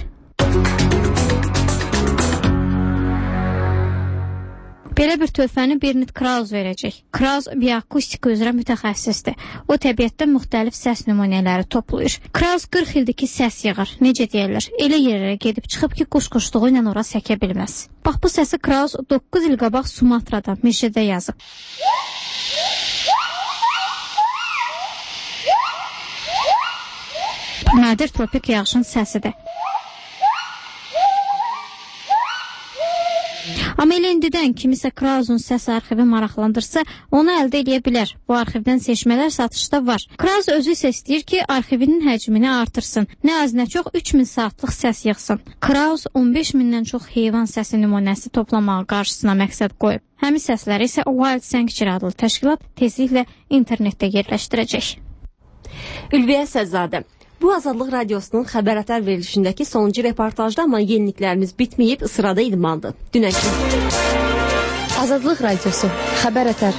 Belə bir töhfəni Bernard Krause verəcək. Krause bioakustika üzrə mütəxəssisdir. O təbiətdə müxtəlif səs nümunələri toplayır. Krause qırx ildir ki, səs yığır. Necə deyirlər? Elə yerlərə gedib çıxıb ki, quş-quşluğu ilə ora səkə bilməz. Bax, bu səsi Krause doqquz il qabaq Sumatrada, meşədə yazıb. Nadir tropik yağışın səsidir. Amma elə indidən kimisə Krause'un səs arxivi maraqlandırsa, onu əldə edə bilər. Bu arxivdən seçmələr satışda var. Krause özü isə istəyir ki, arxivinin həcmini artırsın. Nə az nə çox üç min saatlıq səs yığsın. Krause on beş mindən çox heyvan səsi nümunəsi toplamağı qarşısına məqsəd qoyub. Həmin səsləri isə Wild Sanctuary adlı təşkilat tezliklə internetdə yerləşdirəcək.
Ülviyə Səzadə. Bu Azadlıq Radiosunun xəbərətər verilişindəki sonuncu reportajda, amma yeniliklərimiz bitməyib, sırada idmandır. Dünənki.
Azadlıq Radiosu, Xəbərətər.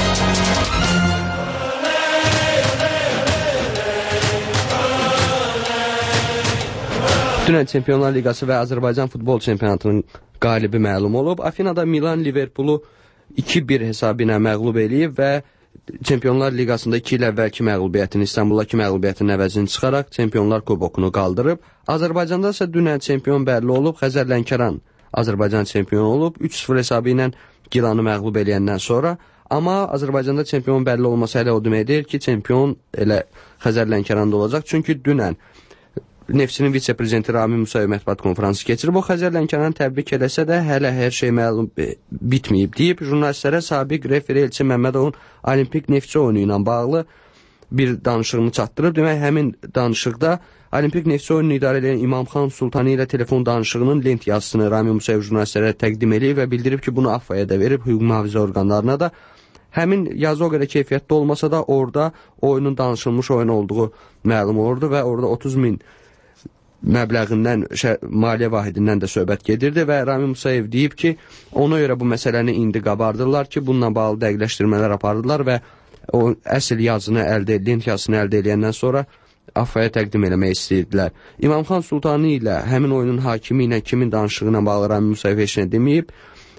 Dünən Çempionlar Liqası və Azərbaycan futbol çempionatının qalibi məlum olub. Afinada Milan Liverpoolu iki bir hesabı ilə məğlub eləyib və Çempionlar Liqasında iki il əvvəlki məğlubiyyətini, İstanbuldakı məğlubiyyətinin əvəzini çıxaraq Çempionlar Kubokunu qaldırıb. Azərbaycanda isə dünən çempion bəlli olub. Xəzər Lənkəran Azərbaycan çempion olub. üç sıfır hesabı ilə Gilanı məğlub eləyəndən sonra. Amma Azərbaycanda çempion bəlli olması hələ o demək deyil ki, çempion elə Xəzər Lənkəranda olacaq. Çünki dünən Neftçinin vitse-prezidenti Rami Musayev mətbuat konferansı keçirib. O Xəzər Lənkəranı təbrik eləsə də hələ hər şey məlum bitməyib deyib. Jurnalistlərə sabiq referi Elçin Məmmədovun Olimpik Neftçi oyunu ilə bağlı bir danışığını çatdırıb. Demək, həmin danışıqda Olimpik Neftçi oyununu idarə edən İmamxan Sultanı ilə telefon danışığının lent yazısını Rami Musayev jurnalistlərə təqdim edib və bildirib ki, bunu A F A-ya da verib, hüquq mühafizə orqanlarına da. Həmin yazı o qədər keyfiyyətli olmasa da orada oyunun danışılmış oyun olduğu məlum olurdu və orada otuz min məbləğindən, maliyyə vahidindən də söhbət gedirdi və Rami Musayev deyib ki, ona görə bu məsələni indi qabardırlar ki, bununla bağlı dəqiqləşdirmələr apardılar və o əsl yazını əldə, lent yazısını əldə edəndən sonra A F A-ya təqdim eləmək istəyirdilər. İmamxan Sultanı ilə həmin oyunun hakimi ilə kimin danışığı ilə bağlı Rami Musayev heç nə deməyib.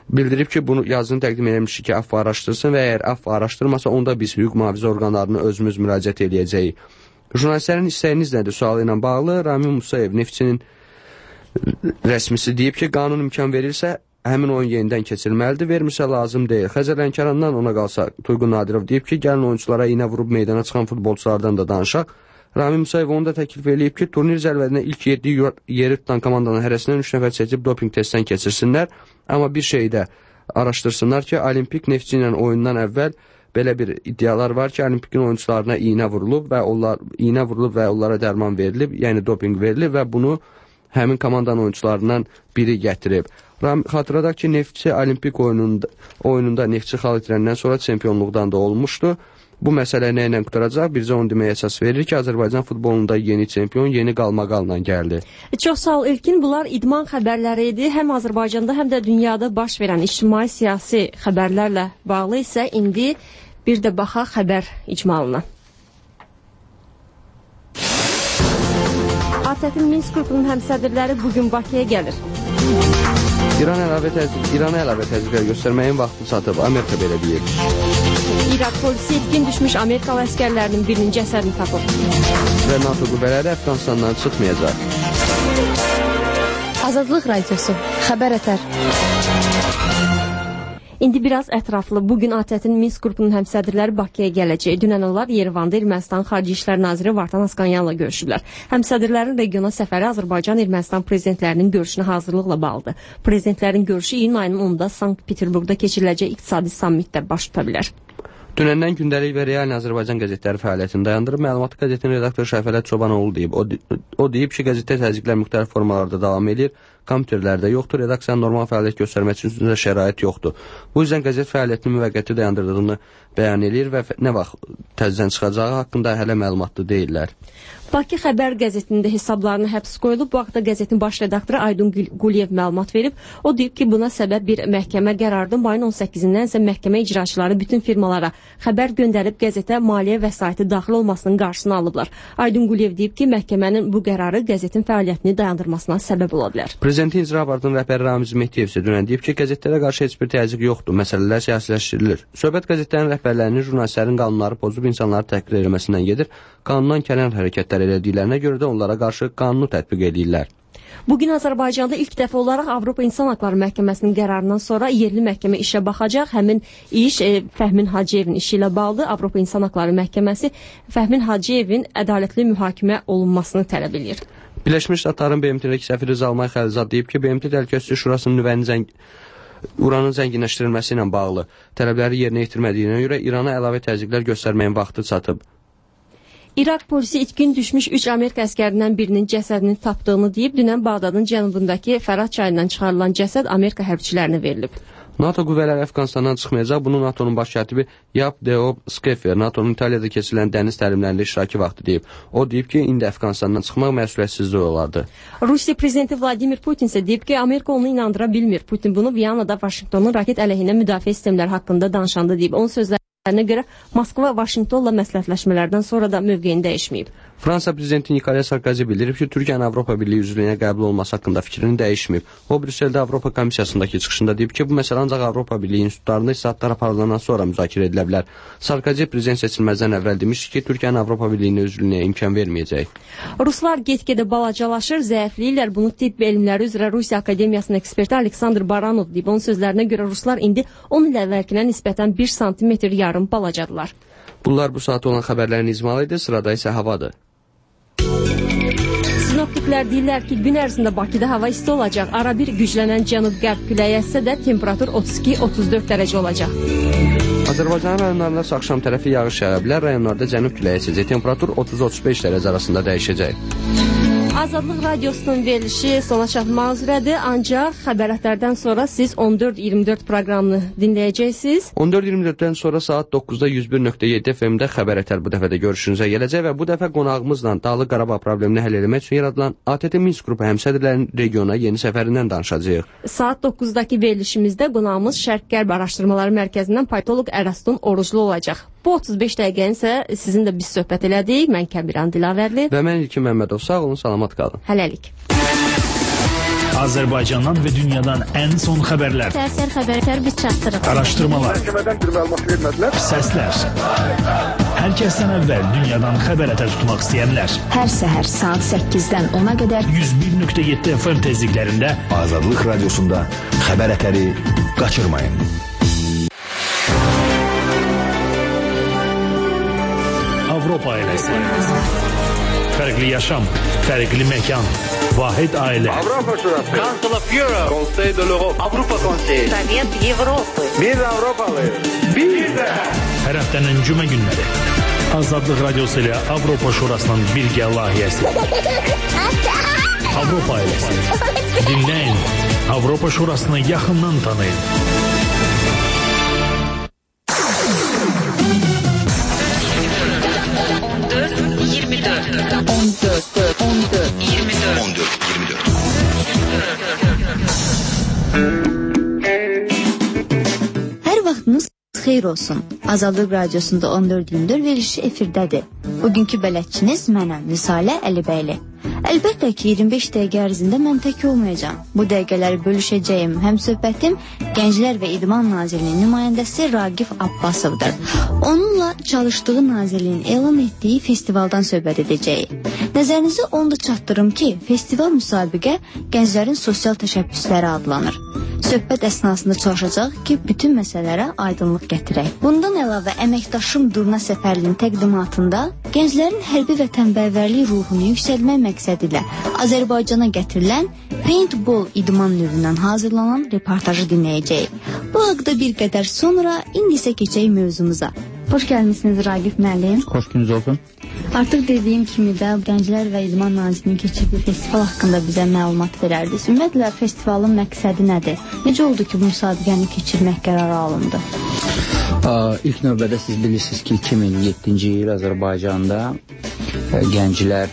bildirib ki, bunu yazını təqdim edilmişdir ki, AFFA araşdırsın və əgər AFFA araşdırmasa, onda biz hüquq mühafizə orqanlarına özümüz müraciət edəcəyik. Jurnalistlərin istəyiniz nədir sualı ilə bağlı Ramin Musayev, Neftçinin rəsmisi deyib ki, qanun imkan verirsə, həmin oyun yenidən keçirilməlidir, vermirsə lazım deyil. Xəzər Lənkərandan ona qalsa Tuyğun Nadirov deyib ki, gəlin oyunculara iynə vurub meydana çıxan futbolçulardan da danışaq. Ramin Musayev onu da təklif edib ki, turnir zərvədinə ilk yedi yeri tutan komandanın hərəsindən üç nəfər seçib doping testdən keçirsinlər. Amma bir şeyi də araşdırsınlar ki, Olimpik Neftçi ilə oyundan əvvəl belə bir iddialar var ki, Olimpikin oyuncularına iynə vurulub və onlar iynə vurulub və onlara dərman verilib, yəni doping verilib və bunu həmin komandanın oyuncularından biri gətirib. Xatırladaq ki, Neftçi Olimpik oyununda, oyununda Neftçi xal itirəndən sonra çempionluqdan da olmuşdu. Bu məsələ nə ilə qutaracaq? Bircə onu deməyə əsas verir ki, Azərbaycan futbolunda yeni çempion, yeni qalmaqalla gəldi.
Çox sağ ol İlkin. Bunlar idman xəbərləri idi. Həm Azərbaycanda, həm də dünyada baş verən ictimai siyasi xəbərlərlə bağlı isə indi bir də baxaq xəbər icmalına. ATƏT-in Minsk qrupunun həmsədrləri bugün Bakıya gəlir.
İran əlavə təzyiq, İrana əlavə təzyiqlər göstərməyin vaxtı çatıb, Amerika belə deyir.
İraq polisi itkin düşmüş Amerikalı əskərlərinin birinin cəsədini tapıb.
Və NATO qüvvələri Əfqanistandan çıxmayacaq.
Azadlıq Radiosu, xəbər ətər.
İndi biraz ətraflı. Bugün ATƏT-in Minsk qrupunun həmsədrləri Bakıya gələcək. Dünən onlar Yerevanda Ermənistan Xarici İşlər Naziri Vartan Asqanyanla görüşürlər. Həmsədrlərin regiona səfəri Azərbaycan-Ermənistan prezidentlərinin görüşünə hazırlıqla bağlıdır. Prezidentlərin görüşü iyun ayının onunda Sankt-Peterburqda keçiriləcək iqtisadi sammitdə baş tuta bilər.
Dünəndən gündəlik və real Azərbaycan qəzetləri fəaliyyətini dayandırıb, məlumatı qəzetin redaktoru Şəfələt Çobanoğlu deyib. O, o deyib ki, qəzetdə təzyiqlər müxtəlif formalarda davam edir, kompüterlərdə yoxdur, redaksiyanın normal fəaliyyət göstərmək üçün də şərait yoxdur. Bu yüzdən qəzet fəaliyyətini müvəqqəti dayandırdığını bəyan edir və nə vaxt təzyiqdən çıxacağı haqqında hələ məlumatlı deyirlər.
Bakı Xəbər qəzetində hesablarına həbs qoyulub. Bu haqda qəzetin baş redaktoru Aydın Quliyev məlumat verib. O deyib ki, buna səbəb bir məhkəmə qərarıdır. Mayın on səkkizindən isə məhkəmə icraçıları bütün firmalara xəbər göndərib qəzetə maliyyə vəsaiti daxil olmasının qarşısını alıblar. Aydın Quliyev deyib ki, məhkəmənin bu qərarı qəzetin fəaliyyətini dayandırmasına səbəb ola bilər.
Prezidentin icra aparatının rəhbəri Ramiz Mehdiyev isə dünən deyib ki, qəzetlərə qarşı heç bir təzyiq yoxdur, məsələlər siyasiləşdirilir. Söhbət qəzetlərin rəhbərlərinin jurnalistlərin qanunları pozub insanları təhqir etməsindən gedir. Qanundan kənar hərəkətlər elədiklərinə görə də onlara qarşı qanunu tətbiq edirlər.
Bugün Azərbaycanda ilk dəfə olaraq Avropa İnsan Haqları Məhkəməsinin qərarından sonra yerli məhkəmə işə baxacaq. Həmin iş e, Fəhmin Hacıyevin işi ilə bağlıdır. Avropa İnsan Haqları Məhkəməsi Fəhmin Hacıyevin ədalətli mühakimə olunmasını tələb edir.
Birləşmiş Ştatların B M T-dəki səfiri Zalmay Xəlizad deyib ki, B M T Təhlükəsizlik Şurasının nüvənin zəng uranın zənginləşdirilməsi ilə bağlı tələbləri yerinə yetirmədiyinə görə İrana əlavə təzyiqlər göstərməyin vaxtı çatıb.
İraq polisi itkin düşmüş üç Amerika əskərindən birinin cəsədini tapdığını deyib, dünən Bağdadın cənubundakı Fərat çayından çıxarılan cəsəd Amerika hərbçilərinə verilib.
NATO qüvvələri Əfqanistandan çıxmayacaq. Bunun NATO'nun baş katibi Yap Deob Skefer NATO'nun İtaliyada keçirilən dəniz təlimlərində iştirakı vaxtı deyib. O deyib ki, indi Əfqanistandan çıxmaq məsuliyyətsizlik olardı.
Rusiya prezidenti Vladimir Putin isə deyib ki, Amerika onu inandıra bilmir. Putin bunu Viyanada Vaşinqtonun raket əleyhinə müdafiə sistemləri haqqında danışanda deyib. Onun sözlərinə görə Moskva Vaşinqtonla məsləhətləşmələrdən sonra da mövqeyini dəyişməyib.
Fransa prezidenti Nikolay Sarkozy bildirib ki, Türkiyənin Avropa Birliyi üzvlüyünə qəbul olması haqqında fikrini dəyişməyib. O, Brüsseldə Avropa Komissiyasındakı çıxışında deyib ki, bu məsələ ancaq Avropa Birliyi institutlarında islahatlar aparılandan sonra müzakirə edilə bilər. Sarkozy prezident seçilməzdən əvvəl demişdi ki, Türkiyənin Avropa Birliyinin üzvlüyünə imkan verməyəcək.
Ruslar get-gedə balacalaşır, zəifləyirlər. Bunu tibb elmləri üzrə Rusiya Akademiyasının eksperti Aleksandr Baranov deyib. Onun sözlərinə görə Ruslar indi on il əvvəlkinə nisbətən bir santimetr yarım balacadırlar.
Bunlar bu saat olan xəbərlərin icmalı idi, sırada isə havadır.
Sinoptiklər deyirlər ki, gün ərzində Bakıda hava isti olacaq. Ara bir güclənən cənub-qərb küləyi əssə də temperatur otuz iki otuz dörd dərəcə olacaq.
Azərbaycanın rayonlarında axşam tərəfi yağış yağa bilər, rayonlarda cənub küləyi əsəcək. Temperatur otuz otuz beş dərəcə arasında dəyişəcək.
Azadlıq Radiosunun verilişi sona çatmaq üzrədir, ancaq xəbərlərdən sonra siz on dörd iyirmi dörd proqramını dinləyəcəksiniz.
on dörd iyirmi dörddən sonra saat doqquzda yüz bir nöqtə yeddi F M-də xəbər ətər bu dəfə də görüşünüzə gələcək və bu dəfə qonağımızla Dağlıq Qarabağ problemini həll etmək üçün yaradılan A T T Minsk qrupu həmsədrlərinin regiona yeni səfərindən danışacağıq.
Saat doqquzdakı verilişimizdə qonağımız Şərq-Qərb Araşdırmaları Mərkəzindən politoloq Ərəstun Oruclu olacaq. Bu otuz beş dəqiqəni isə sizinlə biz söhbət elədik. Mən Kəbiran Dilavərli
və mən İlkin Məmmədov. Sağ olun, salamat qalın.
Hələlik.
Azərbaycandan və dünyadan ən son xəbərlər.
Sərsər xəbərlər biz çatdırırıq.
Araşdırmalar.
Məhkəmədən bir məlumat vermədilər.
Səslər. Hər kəsdən əvvəl dünyadan xəbər tutmaq istəyənlər.
Hər səhər saat səkkizdən ona qədər
yüz bir nöqtə yeddi F M tezliklərində
Azadlıq Radiosunda xəbər ətəri qaçırmayın.
Avropa ailəsi. Fərqli yaşam, fərqli məkan, vahid ailə.
Avropa Şurası. Council of Europe. Conseil de l'Europe. Avropa Konseyi.
Sovet Avropa.
Biz Avropalıyıq. Biz də.
Hər həftənin cümə günləri. Azadlıq Radiosu ilə Avropa Şurasının birgə layihəsi. Avropa ailəsi. Dinləyin. Avropa Şurasını yaxından tanıyın.
on dörd, on dörd, iyirmi dörd.
on dörd iyirmi dörd.
Hər vaxtınız xeyir olsun. Azadlıq Radiosunda on dörd iyirmi dörd verilişi efirdədir. Bugünkü bələdçiniz mənəm, Nisalə Əlibəyli. Əlbəttə ki, iyirmi beş dəqiqə ərzində mən tək olmayacağam. Bu dəqiqələri bölüşəcəyim həm söhbətim Gənclər və İdman Nazirliyinin nümayəndəsi Ragif Abbasovdur. Onunla çalışdığı nazirliyin elan etdiyi festivaldan söhbət edəcəyik. Nəzərinizi onda çatdırım ki, festival müsabiqə Gənclərin Sosial Təşəbbüsləri adlanır. Söhbət əsnasında çalışacaq ki, bütün məsələlərə aydınlıq gətirək. Bundan əlavə əməkdaşım Durna Səfərlinin təqdimatında gənclərin hərbi vətənpərvərlik ruhunu yüksəltmək məqsədilə Azərbaycana gətirilən paintball idman növündən hazırlanan reportajı dinləyəcəyik. Bu haqda bir qədər sonra, indi isə keçək mövzumuza. Xoş gəlmişsiniz Ragif müəllim.
Xoş gününüz olsun.
Artıq dediyim kimi də Gənclər və İdman Nazirliyinin keçirdiyi festival haqqında bizə məlumat verərdiniz. Ümumiyyətlə festivalın məqsədi nədir? Necə oldu ki, bu müsabiqəni keçirmək qərarı alındı?
Aa, ilk növbədə siz bilirsiniz ki, iki min yeddinci il Azərbaycanda e, Gənclər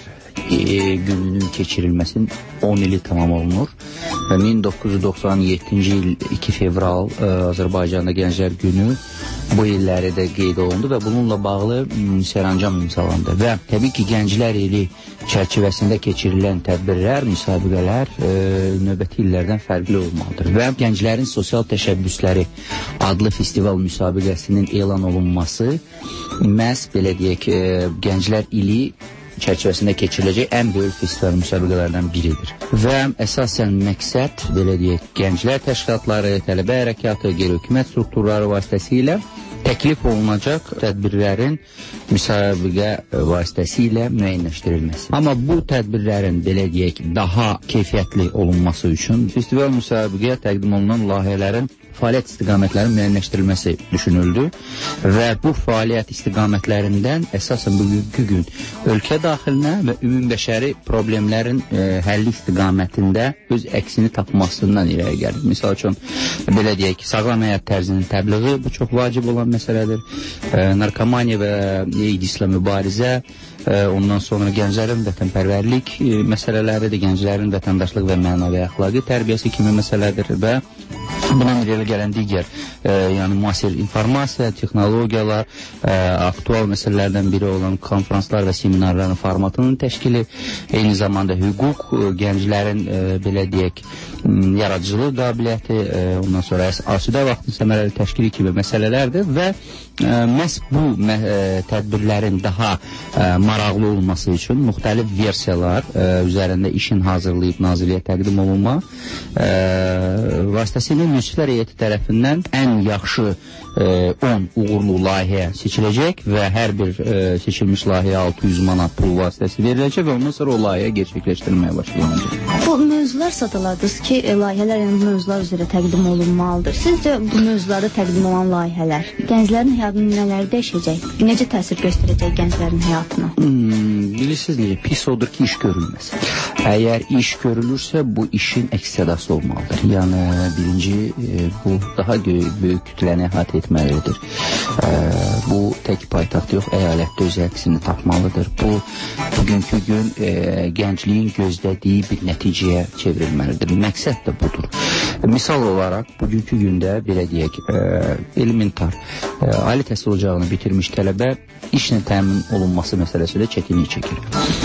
e, gününün keçirilməsinin on ili tamam olunur. Və min doqquz yüz doxsan yeddinci il iki fevral e, Azərbaycanda Gənclər günü bu illəri də qeyd olundu və bununla bağlı sərəncam imzalandı. Və təbii ki, Gənclər ili çərçivəsində keçirilən tədbirlər, müsabiqələr e, növbəti illərdən fərqli olmalıdır. Və Gənclərin Sosial Təşəbbüsləri adlı festival müsabiqəsinin elan olunması məhz belə deyək, e, Gənclər ili çərçivəsində keçiriləcək ən böyük festival müsabiqələrdən biridir. Və əsasən məqsəd, belə deyək, gənclər təşkilatları, tələbə hərəkatı, qeyri-hökumət strukturları vasitəsilə təklif olunacaq tədbirlərin müsabiqə vasitəsilə müəyyənləşdirilməsi. Amma bu tədbirlərin, belə deyək, daha keyfiyyətli olunması üçün festival müsabiqəyə təqdim olunan layihələrin fəaliyyət istiqamətlərinin müəyyənləşdirilməsi düşünüldü və bu fəaliyyət istiqamətlərindən əsasən bugünkü gün ölkə daxilinə və ümumbəşəri problemlərin e, həlli istiqamətində öz əksini tapmasından irəli gəlir. Misal üçün, belə deyək, sağlam həyat tərzinin təbliği bu çox vacib olan məsələdir. E, narkomaniya və eydislə mübarizə, e, ondan sonra gənclərin vətənpərvərlik e, məsələləri də gənclərin vətəndaşlıq və mənəvi əxlaqi tərbiyəsi kimi məsələdir və buna irəli gələn digər, e, yəni müasir informasiya, texnologiyalar, e, aktual məsələlərdən biri olan konferanslar və seminarların formatının təşkili, eyni zamanda hüquq, e, gənclərin e, belə deyək, yaradıcılıq qabiliyyəti, e, ondan sonra asudə vaxtın səmərəli təşkili kimi məsələlərdir və e, məhz bu mə, e, tədbirlərin daha e, maraqlı olması üçün müxtəlif versiyalar e, üzərində işin hazırlayıb nazirliyə təqdim olunma e, vasitəsilə münsiflər heyəti tərəfindən ən yaxşı e, on uğurlu layihə seçiləcək və hər bir e, seçilmiş layihə altı yüz manat pul vasitəsi veriləcək və ondan sonra o layihə gerçəkləşdirilməyə başlanacaq.
Bu mövzular sadaladınız ki, layihələr yəni bu mövzular üzrə təqdim olunmalıdır. Sizcə bu mövzularda təqdim olan layihələr gənclərin həyatını nələr dəyişəcək? Necə təsir göstərəcək gənclərin həyatına?
Hmm, bilirsiniz necə? Pis odur ki, iş görülməz. Əgər iş görülürsə, bu işin əks-sədası olmalıdır. Yəni, birinci, e, bu daha böyük kütləni əhatə etməlidir. E, bu tək paytaxt yox, əyalətdə öz əksini tapmalıdır. Bu, bugünkü gün e, gəncliyin gözlədiyi bir nəticəyə çevrilməlidir. Məqsəd də budur. Misal olaraq, bugünkü gündə, belə deyək, e, elementar, e, ali təhsil ocağını bitirmiş tələbə işlə təmin olunması məsələsi də çətinlik çəkir.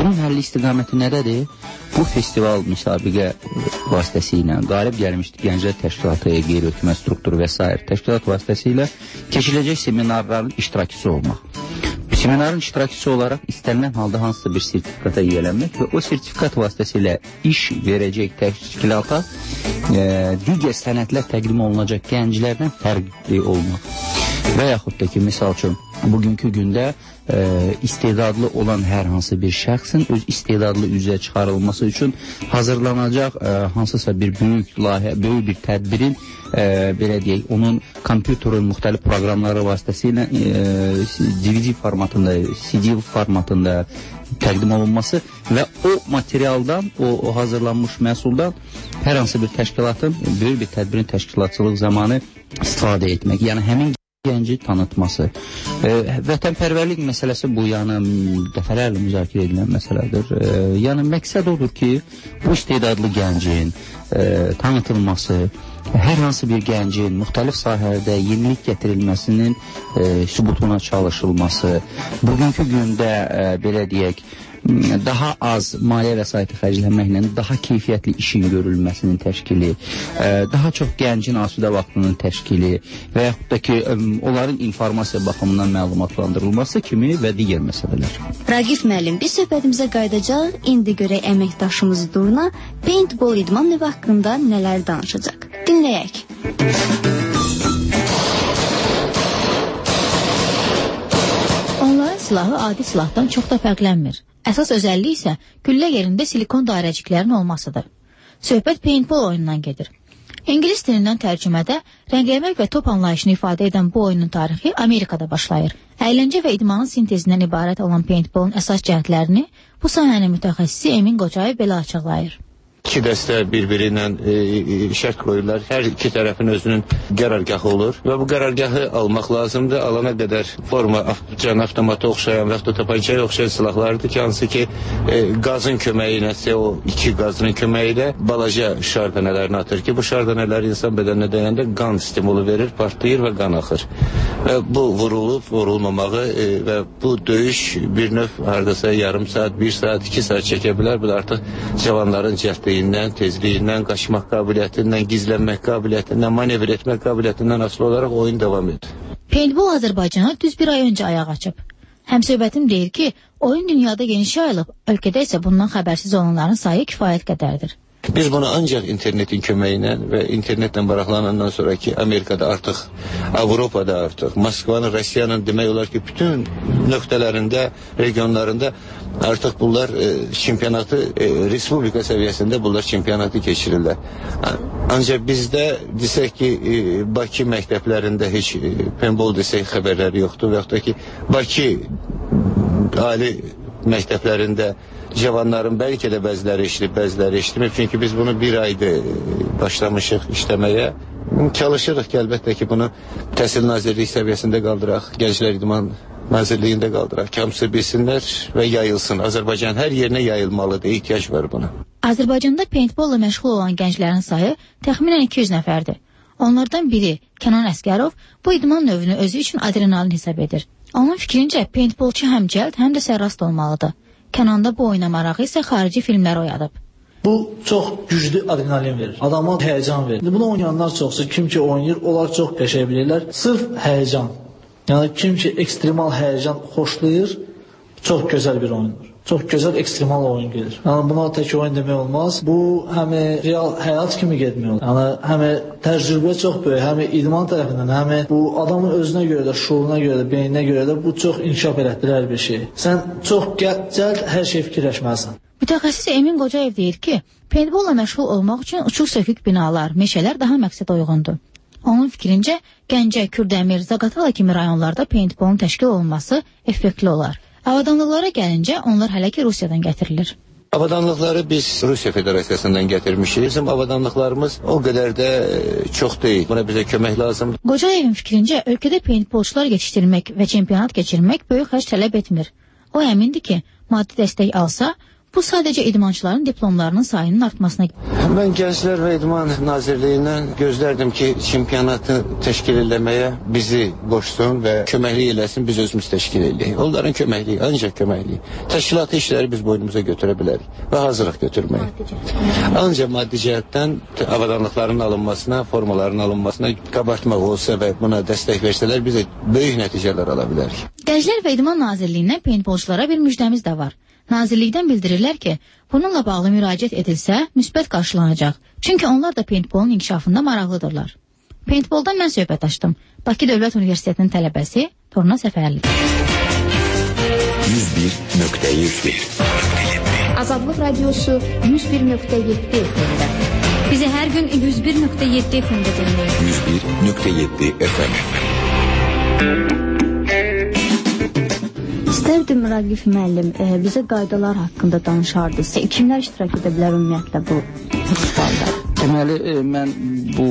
Bunun həlli istiqaməti nədədir? Bu festival müsabiqə vasitəsilə qalib gəlmişdi Gənclər Təşkilatı, qeyri-hökumət strukturu və s. təşkilat vasitəsilə keçiriləcək seminarların iştirakçısı olmaq. Seminarın iştirakçısı olaraq istənilən halda hansısa bir sertifikata yiyələnmək və o sertifikat vasitəsilə iş verəcək təşkilata e, digər sənədlər təqdim olunacaq gənclərdən fərqli olmaq. Və yaxud da ki, misal üçün, bugünkü gündə e, istedadlı olan hər hansı bir şəxsin öz istedadlı üzrə çıxarılması üçün hazırlanacaq e, hansısa bir böyük layihə, böyük bir tədbirin e, belə deyək, onun kompüterin müxtəlif proqramları vasitəsilə e, D V D formatında, C D formatında təqdim olunması və o materialdan, o, o hazırlanmış məhsuldan hər hansı bir təşkilatın, böyük bir tədbirin təşkilatçılıq zamanı istifadə etmək. Yəni həmin gənci tanıtması. E, vətənpərvərlik məsələsi bu, yəni dəfələrlə müzakirə edilən məsələdir. E, yəni məqsəd odur ki, bu istedadlı gəncin e, tanıtılması, hər hansı bir gəncin müxtəlif sahələrdə yenilik gətirilməsinin e, sübutuna çalışılması, bugünkü gündə e, belə deyək, daha az maliyyə vəsaiti xərclənməklə daha keyfiyyətli işin görülməsinin təşkili, daha çox gəncin asudə vaxtının təşkili və yaxud da ki, onların informasiya baxımından məlumatlandırılması kimi və digər məsələlər.
Raqif müəllim, biz söhbətimizə qayıdacaq. İndi görək əməkdaşımız Durna paintball idman növü haqqında nələr danışacaq. Dinləyək.
Onların silahı adi silahdan çox da fərqlənmir. Əsas özəlliyi isə güllə yerində silikon dairəciklərin olmasıdır. Söhbət paintball oyunundan gedir. İngilis dilindən tərcümədə rəngləmək və top anlayışını ifadə edən bu oyunun tarixi Amerikada başlayır. Əyləncə və idmanın sintezindən ibarət olan paintballın əsas cəhətlərini bu sahənin mütəxəssisi Emin Qocayev belə açıqlayır.
İki dəstə bir-biri ilə e, şərt qoyurlar. Hər iki tərəfin özünün qərargahı olur və bu qərargahı almaq lazımdır. Alana qədər forma can avtomata oxşayan və yaxud da tapancaya oxşayan silahlardır ki, hansı ki e, qazın köməyi ilə, o iki qazının köməyi ilə balaca şar dənələrini atır ki, bu şar dənələri insan bədəninə dəyəndə qan stimulu verir, partlayır və qan axır. Və bu vurulub, vurulmamağı e, və bu döyüş bir növ hardasa yarım saat, bir saat, iki saat çəkə bilər. Bu da artıq cavanların cəhdliyindən, tezliyindən, qaçmaq qabiliyyətindən, gizlənmək qabiliyyətindən, manevr etmək qabiliyyətindən asılı olaraq oyun davam edir.
Paintball Azərbaycana düz bir ay öncə ayaq açıb. Həmsöhbətim deyir ki, oyun dünyada geniş yayılıb, ölkədə isə bundan xəbərsiz olanların sayı kifayət qədərdir.
Biz bunu ancaq internetin köməyi ilə və internetlə maraqlanandan sonra ki, Amerikada artıq, Avropada artıq, Moskvanın, Rusiyanın demək olar ki, bütün nöqtələrində, regionlarında artıq bunlar e, çempionatı, e, respublika səviyyəsində bunlar çempionatı keçirirlər. Ancaq bizdə desək ki, e, Bakı məktəblərində heç e, paintball desək xəbərləri yoxdur və yaxud da ki, Bakı ali məktəblərində cavanların bəlkə də bəziləri işləyib, bəziləri işləmir. Çünki biz bunu bir ayda başlamışıq işləməyə. Çalışırıq ki, əlbəttə ki, bunu Təhsil Nazirliyi səviyyəsində qaldıraq, Gənclər İdman Nazirliyində qaldıraq, ki, hamısı bilsinlər və yayılsın. Azərbaycan hər yerinə yayılmalıdır, ehtiyac var buna.
Azərbaycanda paintball-la məşğul olan gənclərin sayı təxminən iki yüz nəfərdir. Onlardan biri, Kənan Əsgərov, bu idman növünü özü üçün adrenalin hesab edir. Onun fikrincə, paintballçı həm cəld, həm də sərrast olmalıdır. Kənanda bu oyuna marağı isə xarici filmlər oyadıb.
Bu çox güclü adrenalin verir. Adama həyəcan verir. Bunu oynayanlar çoxsa kim ki oynayır, onlar çox qəşəng bilirlər. Sırf həyəcan. Yəni kim ki ekstremal həyəcan xoşlayır, çox gözəl bir oyundur. Çox gözəl ekstremal oyun gedir. Yəni buna tək oyun demək olmaz. Bu həm real həyat kimi getmək olur. Yəni həm təcrübə çox böyük, həm idman tərəfindən, həm bu adamın özünə görə də, şuuruna görə də, beyninə görə də bu çox inkişaf elətdirər bir şey. Sən çox cəld hər şey fikirləşməlisən.
Mütəxəssis Emin Qocayev deyir ki, paintball-la məşğul olmaq üçün uçuq-sökük binalar, meşələr daha məqsəd uyğundur. Onun fikrincə, Gəncə, Kürdəmir, Zaqatala kimi rayonlarda paintballun təşkil olunması effektli olar. Avadanlıqlara gəlincə, onlar hələ ki Rusiyadan gətirilir.
Avadanlıqları biz Rusiya Federasiyasından gətirmişik. Bizim avadanlıqlarımız o qədər də çox deyil. Buna bizə kömək lazımdır.
Qocayevin fikrincə, ölkədə paintballçular yetişdirmək və çempionat keçirmək böyük xərc tələb etmir. O əmindir ki, maddi dəstək alsa, Bu sadəcə idmançıların diplomlarının sayının artmasına.
Mən Gənclər və İdman Nazirliyindən gözlərdim ki, çempionatı təşkil eləməyə bizi qoşsun və köməklik eləsin, biz özümüz təşkil eləyik. Onların köməkliyi, ancaq köməkliyi. Təşkilatı işləri biz boynumuza götürə bilərik və hazırlıq götürməyə. Ancaq maddi cəhətdən avadanlıqların alınmasına, formaların alınmasına qabartmaq olsa və buna dəstək versələr, biz böyük nəticələr ala bilərik.
Gənclər və İdman Nazirliyindən peintballçulara bir müjdəmiz də var. Nazirlikdən bildirirlər ki, bununla bağlı müraciət edilsə, müsbət qarşılanacaq. Çünki onlar da peintballın inkişafında maraqlıdırlar. Peintballdan mən söhbət açdım. Bakı Dövlət Universitetinin tələbəsi Torna Səfərli.
yüz bir nöqtə bir
Azadlıq Radiosu yüz bir nöqtə yeddi F M-də.
Bizi hər gün yüz bir nöqtə yeddi F M-də dinləyin.
yüz bir nöqtə yeddi F M.
İstərdim Raqif müəllim e, bizə qaydalar haqqında danışardı. Kimlər iştirak edə bilər ümumiyyətlə bu festivalda?
Deməli, e, mən bu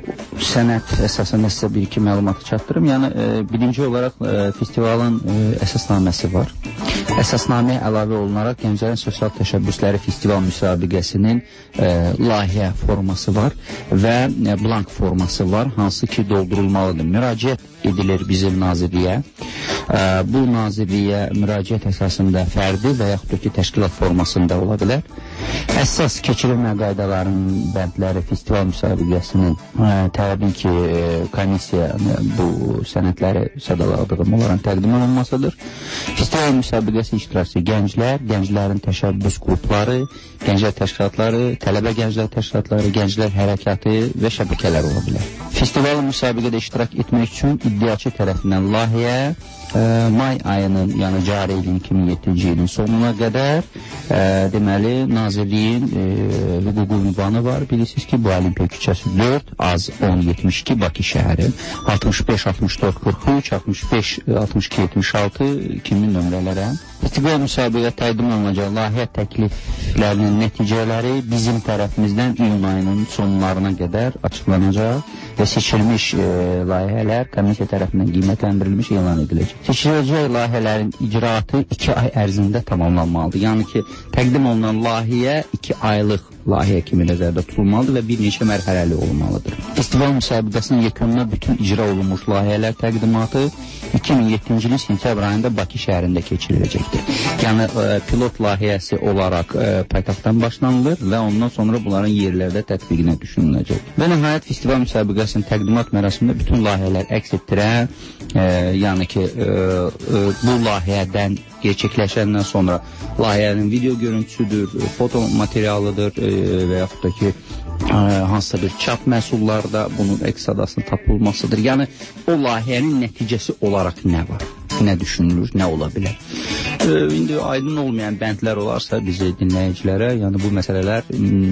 sənət əsasında sizə bir-iki məlumatı çatdırım. Yəni, e, birinci olaraq e, festivalın e, əsasnaməsi var. Əsasnaməyə əlavə olunaraq Gənclərin Sosial Təşəbbüsləri Festival müsabiqəsinin e, layihə forması var və e, blank forması var, hansı ki doldurulmalıdır. Müraciət edilir bizim nazirliyə. E, bu nazirliyə müraciət əsasında fərdi və yaxud da ki təşkilat formasında ola bilər. Əsas keçirilmə qaydalarının bəndləri festival müsabiqəsinin e, təbii ki e, komissiya e, bu sənədləri sadaladığım olaraq təqdim olunmasıdır. Festival müsabiqəsi iştirakçı gənclər, gənclərin təşəbbüs qrupları, gənclər təşkilatları, tələbə gənclər təşkilatları, gənclər hərəkatı və şəbəkələr ola bilər. Festivalın müsabiqədə iştirak etmək üçün iddiaçı tərəfindən layihə e, may ayının, yəni cari ilin iki min yeddinci ilin sonuna qədər e, deməli nazirliyin e, hüquqi ünvanı var. Bilirsiniz ki, bu Olimpiya küçəsi dörd, az on yetmiş iki Bakı şəhəri, altmış beş altmış dörd qırx üç, altmış beş altmış iki yetmiş altı kimi nömrələrə. Festival müsabiqə təqdim olunacaq layihə təkliflərinin nəticələri bizim tərəfimizdən iyun ayının sonlarına qədər açıqlanacaq və seçilmiş e, layihələr komissiya tərəfindən qiymətləndirilmiş elan ediləcək. Seçiləcək layihələrin icraatı iki ay ərzində tamamlanmalıdır. Yəni ki, təqdim olunan layihə iki aylıq layihə kimi nəzərdə tutulmalıdır və bir neçə mərhələli olmalıdır. Festival müsabiqəsinin yekununa bütün icra olunmuş layihələr təqdimatı iki min yeddinci ilin sentyabr ayında Bakı şəhərində keçiriləcəkdir. Yəni e, pilot layihəsi olaraq e, paytaxtdan başlanılır və ondan sonra bunların yerlərdə tətbiqinə düşünüləcək. Və nəhayət festival müsabiqəsinin təqdimat mərasimində bütün layihələr əks etdirən, e, yəni ki e, e, bu layihədən gerçəkləşəndən sonra layihənin video görüntüsüdür, foto materialıdır e, və yaxud da ki ə, hansısa bir çap məhsullarda bunun əks sadasının tapılmasıdır. Yəni o layihənin nəticəsi olaraq nə var? Nə düşünülür, nə ola bilər? E, indi aydın olmayan bəndlər olarsa bizi dinləyicilərə, yəni bu məsələlər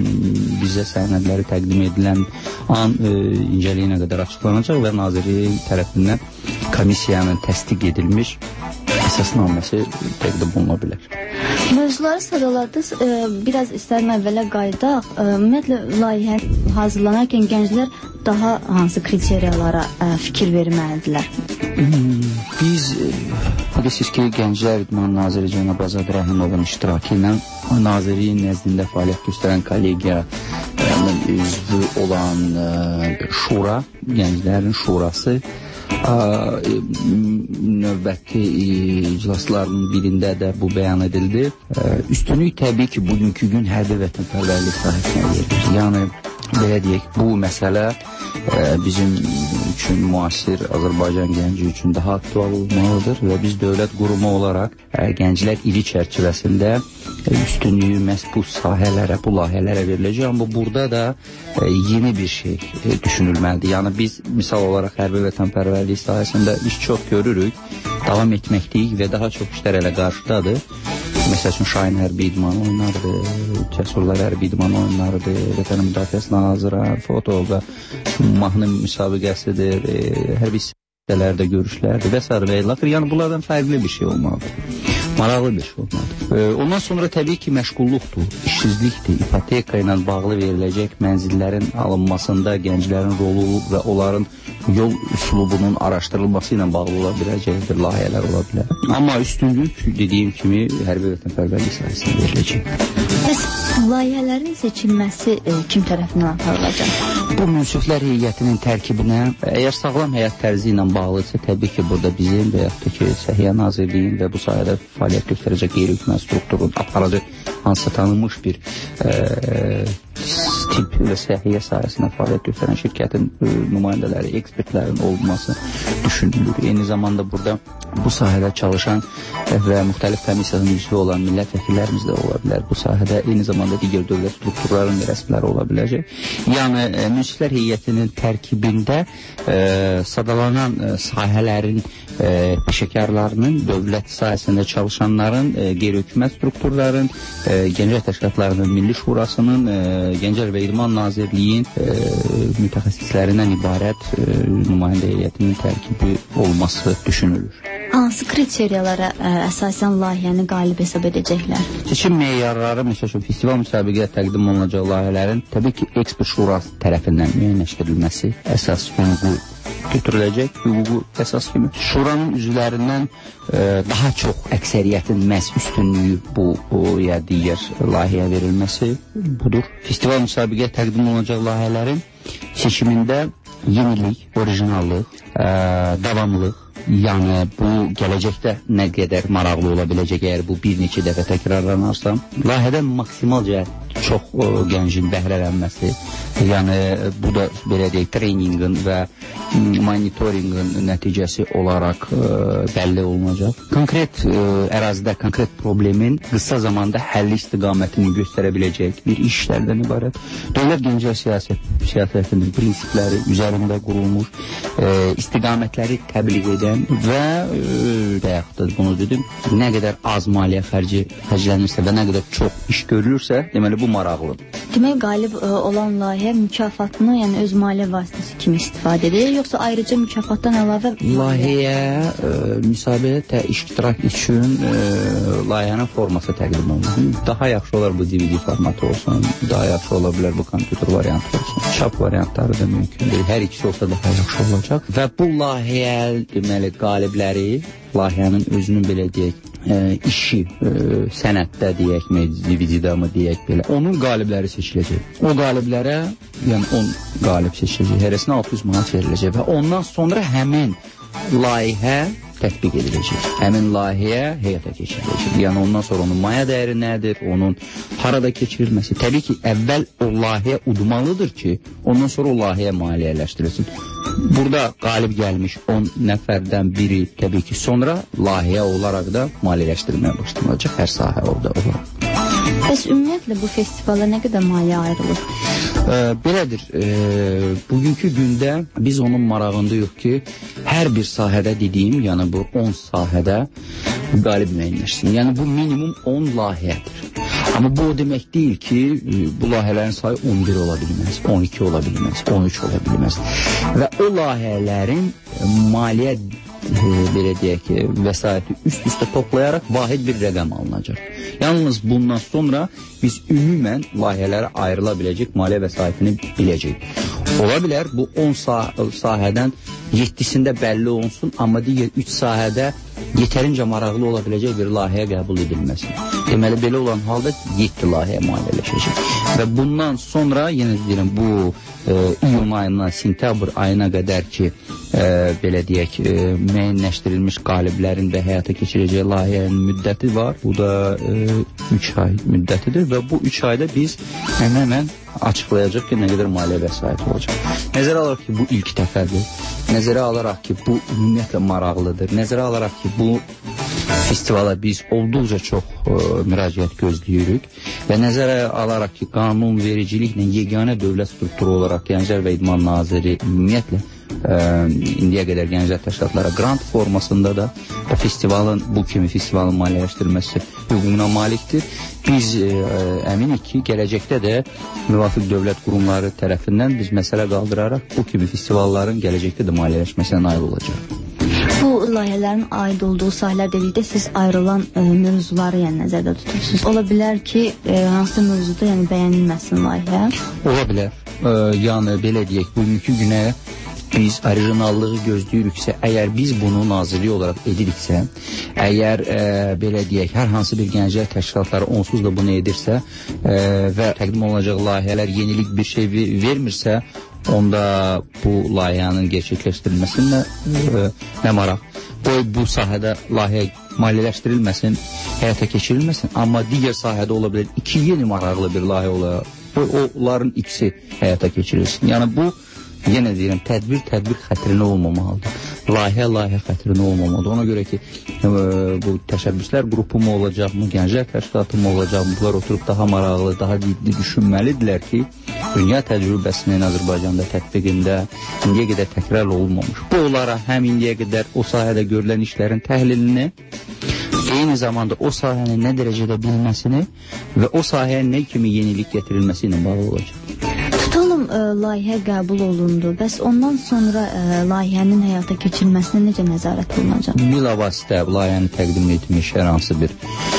bizə sənədləri təqdim edilən an e, incəliyinə qədər açıqlanacaq və nazirlik tərəfindən komissiyanın təsdiq edilmiş əsasnaməsi təqdim oluna bilər.
Mövzuları sadaladınız, e, biraz istəyirəm əvvələ qayıdaq. E, ümumiyyətlə layihə hazırlanarkən gənclər daha hansı kriteriyalara e, fikir verməlidirlər?
Biz bilirsiniz ki, Gənclər İdman Naziri cənab Azad Rəhimovun iştirakı ilə nazirliyin nəzdində fəaliyyət göstərən kollegiya üzvü olan ə, şura, gənclərin şurası ə, növbəti iclaslarının birində də bu bəyan edildi. Ə, üstünlük təbii ki, bugünkü gün hərbi vətənpərvərlik sahəsinə verilir. Yəni belə deyək, bu məsələ ə, bizim üçün müasir Azərbaycan gənci üçün daha aktual olmalıdır və biz dövlət qurumu olaraq ə, gənclər ili çərçivəsində ə, üstünlüyü məhz bu sahələrə, bu layihələrə veriləcək. Amma burada da ə, yeni bir şey ə, düşünülməlidir. Yəni biz misal olaraq hərbi vətənpərvərlik sahəsində iş çox görürük, davam etməkdəyik və daha çox işlər elə qarşıdadır. Məsəl üçün Şahin hərbi idman oynardı, Cəsurlar hərbi idman oynardı, Vətənin Müdafiəsi Nazırı, foto və mahnı müsabiqəsidir, e, hərbi hissələrdə görüşlərdir və s. və ilaxır. Yəni bunlardan fərqli bir şey olmalıdır. Maraqlı bir şey olmalıdır. E, ondan sonra təbii ki, məşğulluqdur, işsizlikdir, ipoteka ilə bağlı veriləcək mənzillərin alınmasında gənclərin rolu və onların yol üslubunun araşdırılması ilə bağlı ola biləcək bir layihələr ola bilər. Amma üstünlük dediyim kimi hərbi vətənpərvərlik sahəsində veriləcək.
Bəs layihələrin seçilməsi e, kim tərəfindən aparılacaq?
Bu münsiflər heyətinin tərkibinə əgər sağlam həyat tərzi ilə bağlıdırsa, təbii ki, burada bizim və yaxud da ki, Səhiyyə Nazirliyin və bu sayədə fəaliyyət göstərəcək qeyri-hökumət strukturun aparacaq hansısa tanınmış bir e, tip və səhiyyə sahəsində fəaliyyət göstərən şirkətin e, nümayəndələri, ekspertlərin olması düşünülür. Eyni zamanda burada bu sahədə çalışan və müxtəlif komissiyanın üzvü olan millət vəkillərimiz də ola bilər. Bu sahədə eyni zamanda digər dövlət strukturlarının rəsmiləri ola biləcək. Yəni, e, münsiflər heyətinin tərkibində e, sadalanan e, sahələrin e, peşəkarlarının, dövlət sahəsində çalışanların, e, qeyri-hökumət strukturların, e, Gənclər Təşkilatlarının Milli Şurasının, e, Gənclər və İdman Nazirliyin e, mütəxəssislərindən ibarət e, nümayəndə heyətinin tərkibi olması düşünülür.
Hansı kriteriyalara ə, əsasən layihəni qalib hesab edəcəklər?
Seçim meyarları, məsəl üçün, festival müsabiqəyə təqdim olunacaq layihələrin təbii ki, ekspert şurası tərəfindən müəyyənləşdirilməsi əsas hüququ götürüləcək, hüququ əsas kimi. Şuranın üzvlərindən e, daha çox əksəriyyətin məhz üstünlüyü bu, bu ya digər layihəyə verilməsi budur. Festival müsabiqəyə təqdim olunacaq layihələrin seçimində yenilik, orijinallıq, e, davamlılıq, yəni bu gələcəkdə nə qədər maraqlı ola biləcək əgər bu bir neçə dəfə təkrarlanarsa, layihədən maksimal cəhət çox o, gəncin bəhrələnməsi, yəni bu da belə deyək, treyninqin və monitorinqin nəticəsi olaraq ə, bəlli olunacaq. Konkret ə, ərazidə konkret problemin qısa zamanda həlli istiqamətini göstərə biləcək bir işlərdən ibarət. Dövlət Gənclər siyasət, siyasətinin prinsipləri üzərində qurulmuş, ə, istiqamətləri təbliğ edən və və yaxud da bunu dedim, nə qədər az maliyyə xərci xərclənirsə və nə qədər çox iş görülürsə, deməli bu maraqlıdır.
Demək, qalib ə, olan layihə mükafatını, yəni öz maliyyə vasitəsi kimi istifadə edir, yoxsa ayrıca mükafatdan əlavə
layihəyə ə, müsabiqədə iştirak üçün ə, layihənin forması təqdim olunur. Daha yaxşı olar bu D V D formatı olsun, daha yaxşı ola bilər bu kompüter variantı olsun. Çap variantları da mümkündür. Hər ikisi olsa daha yaxşı olacaq. Və bu layihə deməli qalibləri, layihənin özünün belə deyək, ə, işi, ə, sənətdə deyək, D V D-də mı deyək belə, onun qalibləri seçiləcək. O qaliblərə, yəni on qalib seçiləcək, hərəsinə altı yüz manat veriləcək və ondan sonra həmin layihə tətbiq ediləcək. Həmin layihəyə həyata keçiriləcək. Yəni ondan sonra onun maya dəyəri nədir, onun harada keçirilməsi. Təbii ki, əvvəl o layihə udmalıdır ki, ondan sonra o layihəyə maliyyələşdirilsin. Burada qalib gəlmiş on nəfərdən biri təbii ki, sonra layihə olaraq da maliyyələşdirilməyə başlanacaq hər sahə orada olaraq.
Bəs ümumiyyətlə bu festivala nə qədər maliyyə ayrılır?
E, belədir, e, bugünkü gündə biz onun marağında yox ki, hər bir sahədə dediyim, yəni bu on sahədə qalib müəyyənləşsin. Yəni bu minimum on layihədir. Amma bu o demək deyil ki, bu layihələrin sayı on bir ola bilməz, on iki ola bilməz, on üç ola bilməz. Və o layihələrin maliyyə e, belə deyək ki, vəsaiti üst-üstə toplayaraq vahid bir rəqəm alınacaq. Yalnız bundan sonra biz ümumən layihələrə ayrıla biləcək maliyyə vəsaitini biləcək. Ola bilər bu on sah sahədən yeddisində bəlli olunsun, amma digər üç sahədə yetərincə maraqlı ola biləcək bir layihə qəbul edilməsin. Deməli, belə olan halda yeddi layihə maliyyələşəcək. Və bundan sonra, yenə deyirəm, bu e, iyun ayından sentyabr ayına qədər ki, e, belə deyək, e, müəyyənləşdirilmiş qaliblərin və həyata keçirəcək layihənin müddəti var. Bu da e, üç ay müddətidir və bu üç ayda biz həmən açıqlayacaq ki, nə qədər maliyyə vəsaiti olacaq. Nəzərə alaraq ki, bu ilk dəfədir. Nəzərə alaraq ki, bu ümumiyyətlə maraqlıdır. Nəzərə alaraq ki, bu festivala biz olduqca çox ə, müraciət gözləyirik və nəzərə alaraq ki, qanunvericiliklə yeganə dövlət strukturu olaraq Gənclər və İdman Naziri ümumiyyətlə ə, indiyə qədər Gənclər Təşkilatlara qrant formasında da o festivalın, bu kimi festivalın maliyyələşdirilməsi hüququna malikdir. Biz ə, əminik ki, gələcəkdə də müvafiq dövlət qurumları tərəfindən biz məsələ qaldıraraq bu kimi festivalların gələcəkdə də maliyyələşməsinə nail olacaq.
Bu layihələrin aid olduğu sahələr dedikdə siz ayrılan e, mövzuları yəni nəzərdə tutursunuz. Ola bilər ki, e, hansı mövzuda yəni bəyənilməsin layihə?
Ola bilər. E, yəni belə deyək, bugünkü günə biz orijinallığı gözləyiriksə, əgər biz bunu nazirlik olaraq ediriksə, əgər e, belə deyək, hər hansı bir gənclər təşkilatları onsuz da bunu edirsə e, və təqdim olunacaq layihələr yenilik bir şey vermirsə, onda bu layihənin gerçəkləşdirilməsinə e, nə maraq. Qoy bu sahədə layihə maliyyələşdirilməsin, həyata keçirilməsin, amma digər sahədə ola bilər iki yeni maraqlı bir layihə olaraq, onların ikisi həyata keçirilsin. Yəni bu, yenə deyirəm, tədbir tədbir xətrinə olmamalıdır. Layihə layihə xətrinə olmamalıdır. Ona görə ki, e, bu təşəbbüslər qrupu mu olacaq mı, gənclər təşkilatı mı olacaq mı, bunlar oturub daha maraqlı, daha ciddi düşünməlidirlər ki, dünya təcrübəsinin Azərbaycanda tətbiqində indiyə qədər təkrar olunmamış. Bu onlara həm indiyə qədər o sahədə görülən işlərin təhlilini, eyni zamanda o sahəni nə dərəcədə bilməsini və o sahəyə nə kimi yenilik gətirilməsi ilə bağlı olacaq.
Tutalım, e, layihə qəbul olundu. Bəs ondan sonra e, layihənin həyata keçirilməsinə necə nəzarət olunacaq?
Bilavasitə layihəni təqdim etmiş hər hansı bir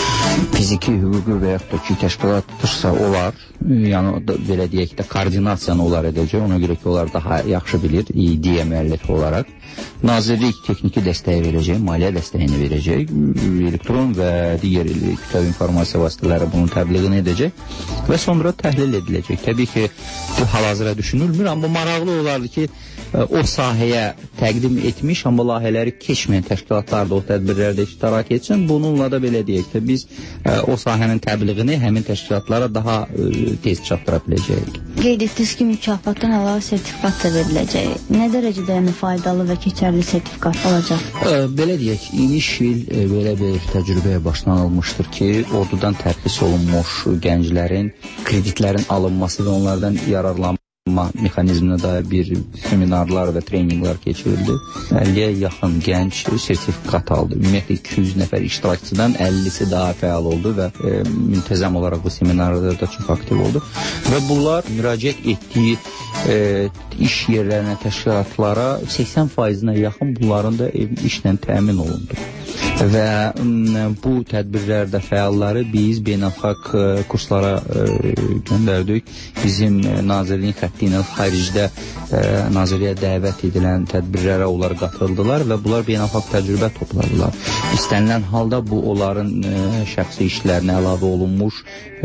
fiziki, hüquqi və yaxud da ki, təşkilatdırsa olar, yəni belə deyək də koordinasiyanı onlar edəcək, ona görə ki, onlar daha yaxşı bilir, ideya müəllifi olaraq. Nazirlik texniki dəstəyi verəcək, maliyyə dəstəyini verəcək, elektron və digər kütləvi informasiya vasitələri bunun təbliğini edəcək və sonra təhlil ediləcək. Təbii ki, bu hal-hazıra düşünülmür, amma maraqlı olardı ki, o sahəyə təqdim etmiş, amma layihələri keçməyən təşkilatlar da o tədbirlərdə iştirak etsin. Bununla da belə deyək ki, biz o sahənin təbliğini həmin təşkilatlara daha tez çatdıra biləcəyik.
Qeyd etdiniz ki, mükafatdan əlavə sertifikat da veriləcək. Nə dərəcədə yəni faydalı və keçərli sertifikat olacaq?
Belə deyək, iniş il belə bir təcrübəyə başlanılmışdır ki, ordudan tərxis olunmuş gənclərin kreditlərin alınması və onlardan yararlanması mexanizminə dair bir seminarlar və treninqlər keçirildi. əlliyə yaxın gənc sertifikat aldı. Ümumiyyətlə iki yüz nəfər iştirakçıdan əllisi daha fəal oldu və e, müntəzəm olaraq bu seminarlarda da çox aktiv oldu. Və bunlar müraciət etdiyi e, iş yerlərinə, təşkilatlara səksən faizinə yaxın bunların da işlə təmin olundu. Və bu tədbirlərdə fəalları biz beynəlxalq kurslara göndərdik. Bizim nazirliyin xətti ilə xaricdə nazirliyə dəvət edilən tədbirlərə onlar qatıldılar və bunlar beynəlxalq təcrübə topladılar. İstənilən halda bu onların şəxsi işlərinə əlavə olunmuş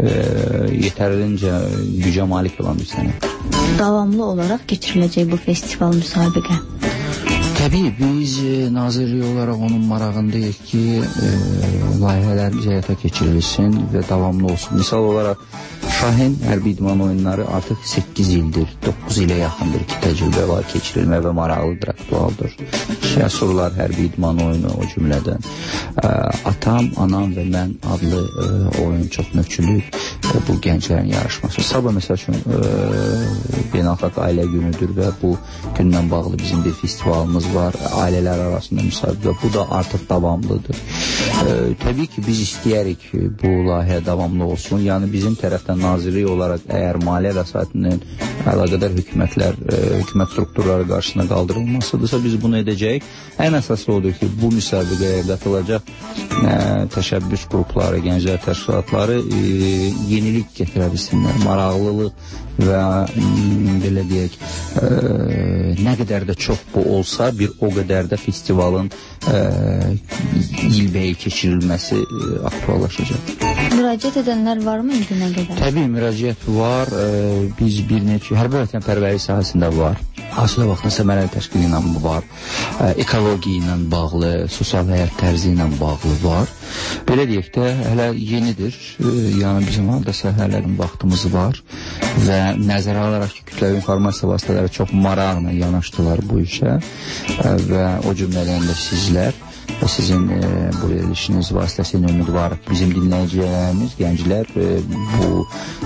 yetərlincə gücə malik olan bir sənət.
Davamlı olaraq keçiriləcək bu festival müsabiqə.
Təbii, biz e, nazirlik olaraq onun marağındayıq ki, e, layihələr həyata keçirilsin və davamlı olsun. Misal olaraq, Şahin hərbi idman oyunları artıq səkkiz ildir, doqquz ilə yaxındır ki, təcrübə var, keçirilmə və maraqlıdır, aktualdır. Şəsurlar hərbi idman oyunu o cümlədən. E, Atam, Anam və Mən adlı e, oyun çox nökülü e, bu gənclərin yarışması. Sabah məsəl üçün e, beynəlxalq ailə günüdür və bu gündən bağlı bizim bir festivalımız var, ailələr arasında müsabiqə. Bu da artıq davamlıdır. E, təbii ki, biz istəyərik bu layihə davamlı olsun. Yəni bizim tərəfdən nazirlik olaraq əgər maliyyə vəsaitinin əlaqədar hökumətlər, e, hökumət strukturları qarşısına qaldırılmasıdırsa biz bunu edəcəyik. Ən əsası odur ki, bu müsabiqəyə qatılacaq e, təşəbbüs qrupları, gənclər təşkilatları e, yenilik gətirə bilsinlər, maraqlılıq və m, belə deyək, e, nə qədər də çox bu olsa, bir o qədər də festivalın e, ilbəyi keçirilməsi e, aktuallaşacaq.
Müraciət edənlər varmı indi nə qədər?
Təbii, müraciət var. E, biz bir neçə, hərbi vətənpərvərlik sahəsində var. Hasilə vaxtında səmərəli təşkil ilə var. E, ekologiya ilə bağlı, sosial həyat tərzi ilə bağlı var. Belə deyək də, hələ yenidir. E, yəni bizim haldasa hələrin vaxtımız var və nəzərə alaraq ki, kütləvi informasiya vasitələri çox maraqla yanaşdılar bu işə e, və o cümlədən də sizlər və sizin e, bu verilişiniz vasitəsilə ümidvarıq ki, bizim dinləyicilərimiz, gənclər e, bu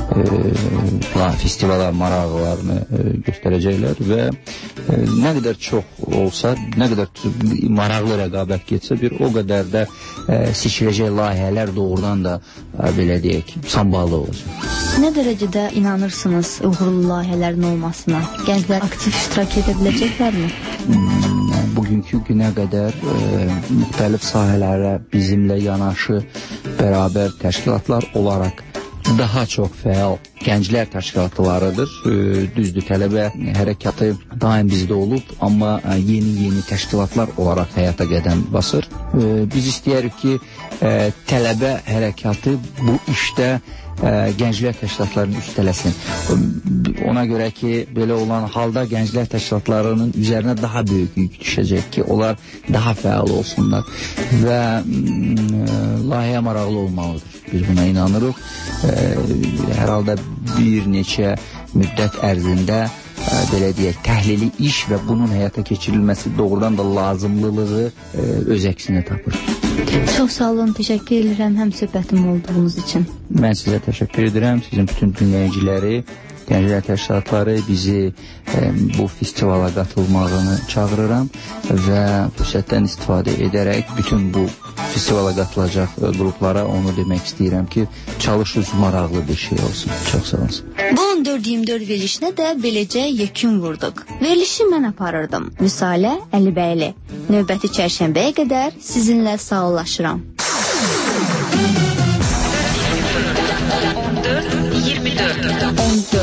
e, festivala maraqlarını e, göstərəcəklər və e, nə qədər çox olsa, nə qədər maraqlı rəqabət getsə, bir o qədər də e, seçiləcək layihələr doğrudan da e, belə deyək, samballı olacaq.
Nə dərəcədə inanırsınız uğurlu layihələrin olmasına? Gənclər aktiv iştirak edə biləcəklərmi?
Hmm, bugünkü günə qədər e, müxtəlif sahələrə bizimlə yanaşı bərabər təşkilatlar olaraq daha çox fəal gənclər təşkilatlarıdır. Düzdür, tələbə hərəkatı daim bizdə olub, amma yeni-yeni təşkilatlar olaraq həyata qədəm basır. Biz istəyirik ki, tələbə hərəkatı bu işdə gənclər təşkilatlarını üstələsin. Ona görə ki, belə olan halda gənclər təşkilatlarının üzərinə daha böyük yük düşəcək ki, onlar daha fəal olsunlar və layihəyə maraqlı olmalıdır. Biz buna inanırıq. Hər halda bir neçə müddət ərzində belə deyək, təhlili iş və bunun həyata keçirilməsi doğrudan da lazımlılığı öz əksini tapır.
Çox sağ olun, təşəkkür edirəm həm söhbətim olduğunuz üçün.
Mən sizə təşəkkür edirəm, sizin bütün dinləyiciləri, gənclər təşkilatları bizi e, bu festivala qatılmağını çağırıram və fürsətdən istifadə edərək bütün bu festivala qatılacaq qruplara onu demək istəyirəm ki, çalışınız maraqlı bir şey olsun. Çox sağ olun.
Bu on dörd iyirmi dörd verilişinə də beləcə yekun vurduq. Verilişi mən aparırdım. Müsalə Əlibəyli. Növbəti çərşənbəyə qədər sizinlə sağollaşıram.
on dörd iyirmi dörd
on dörd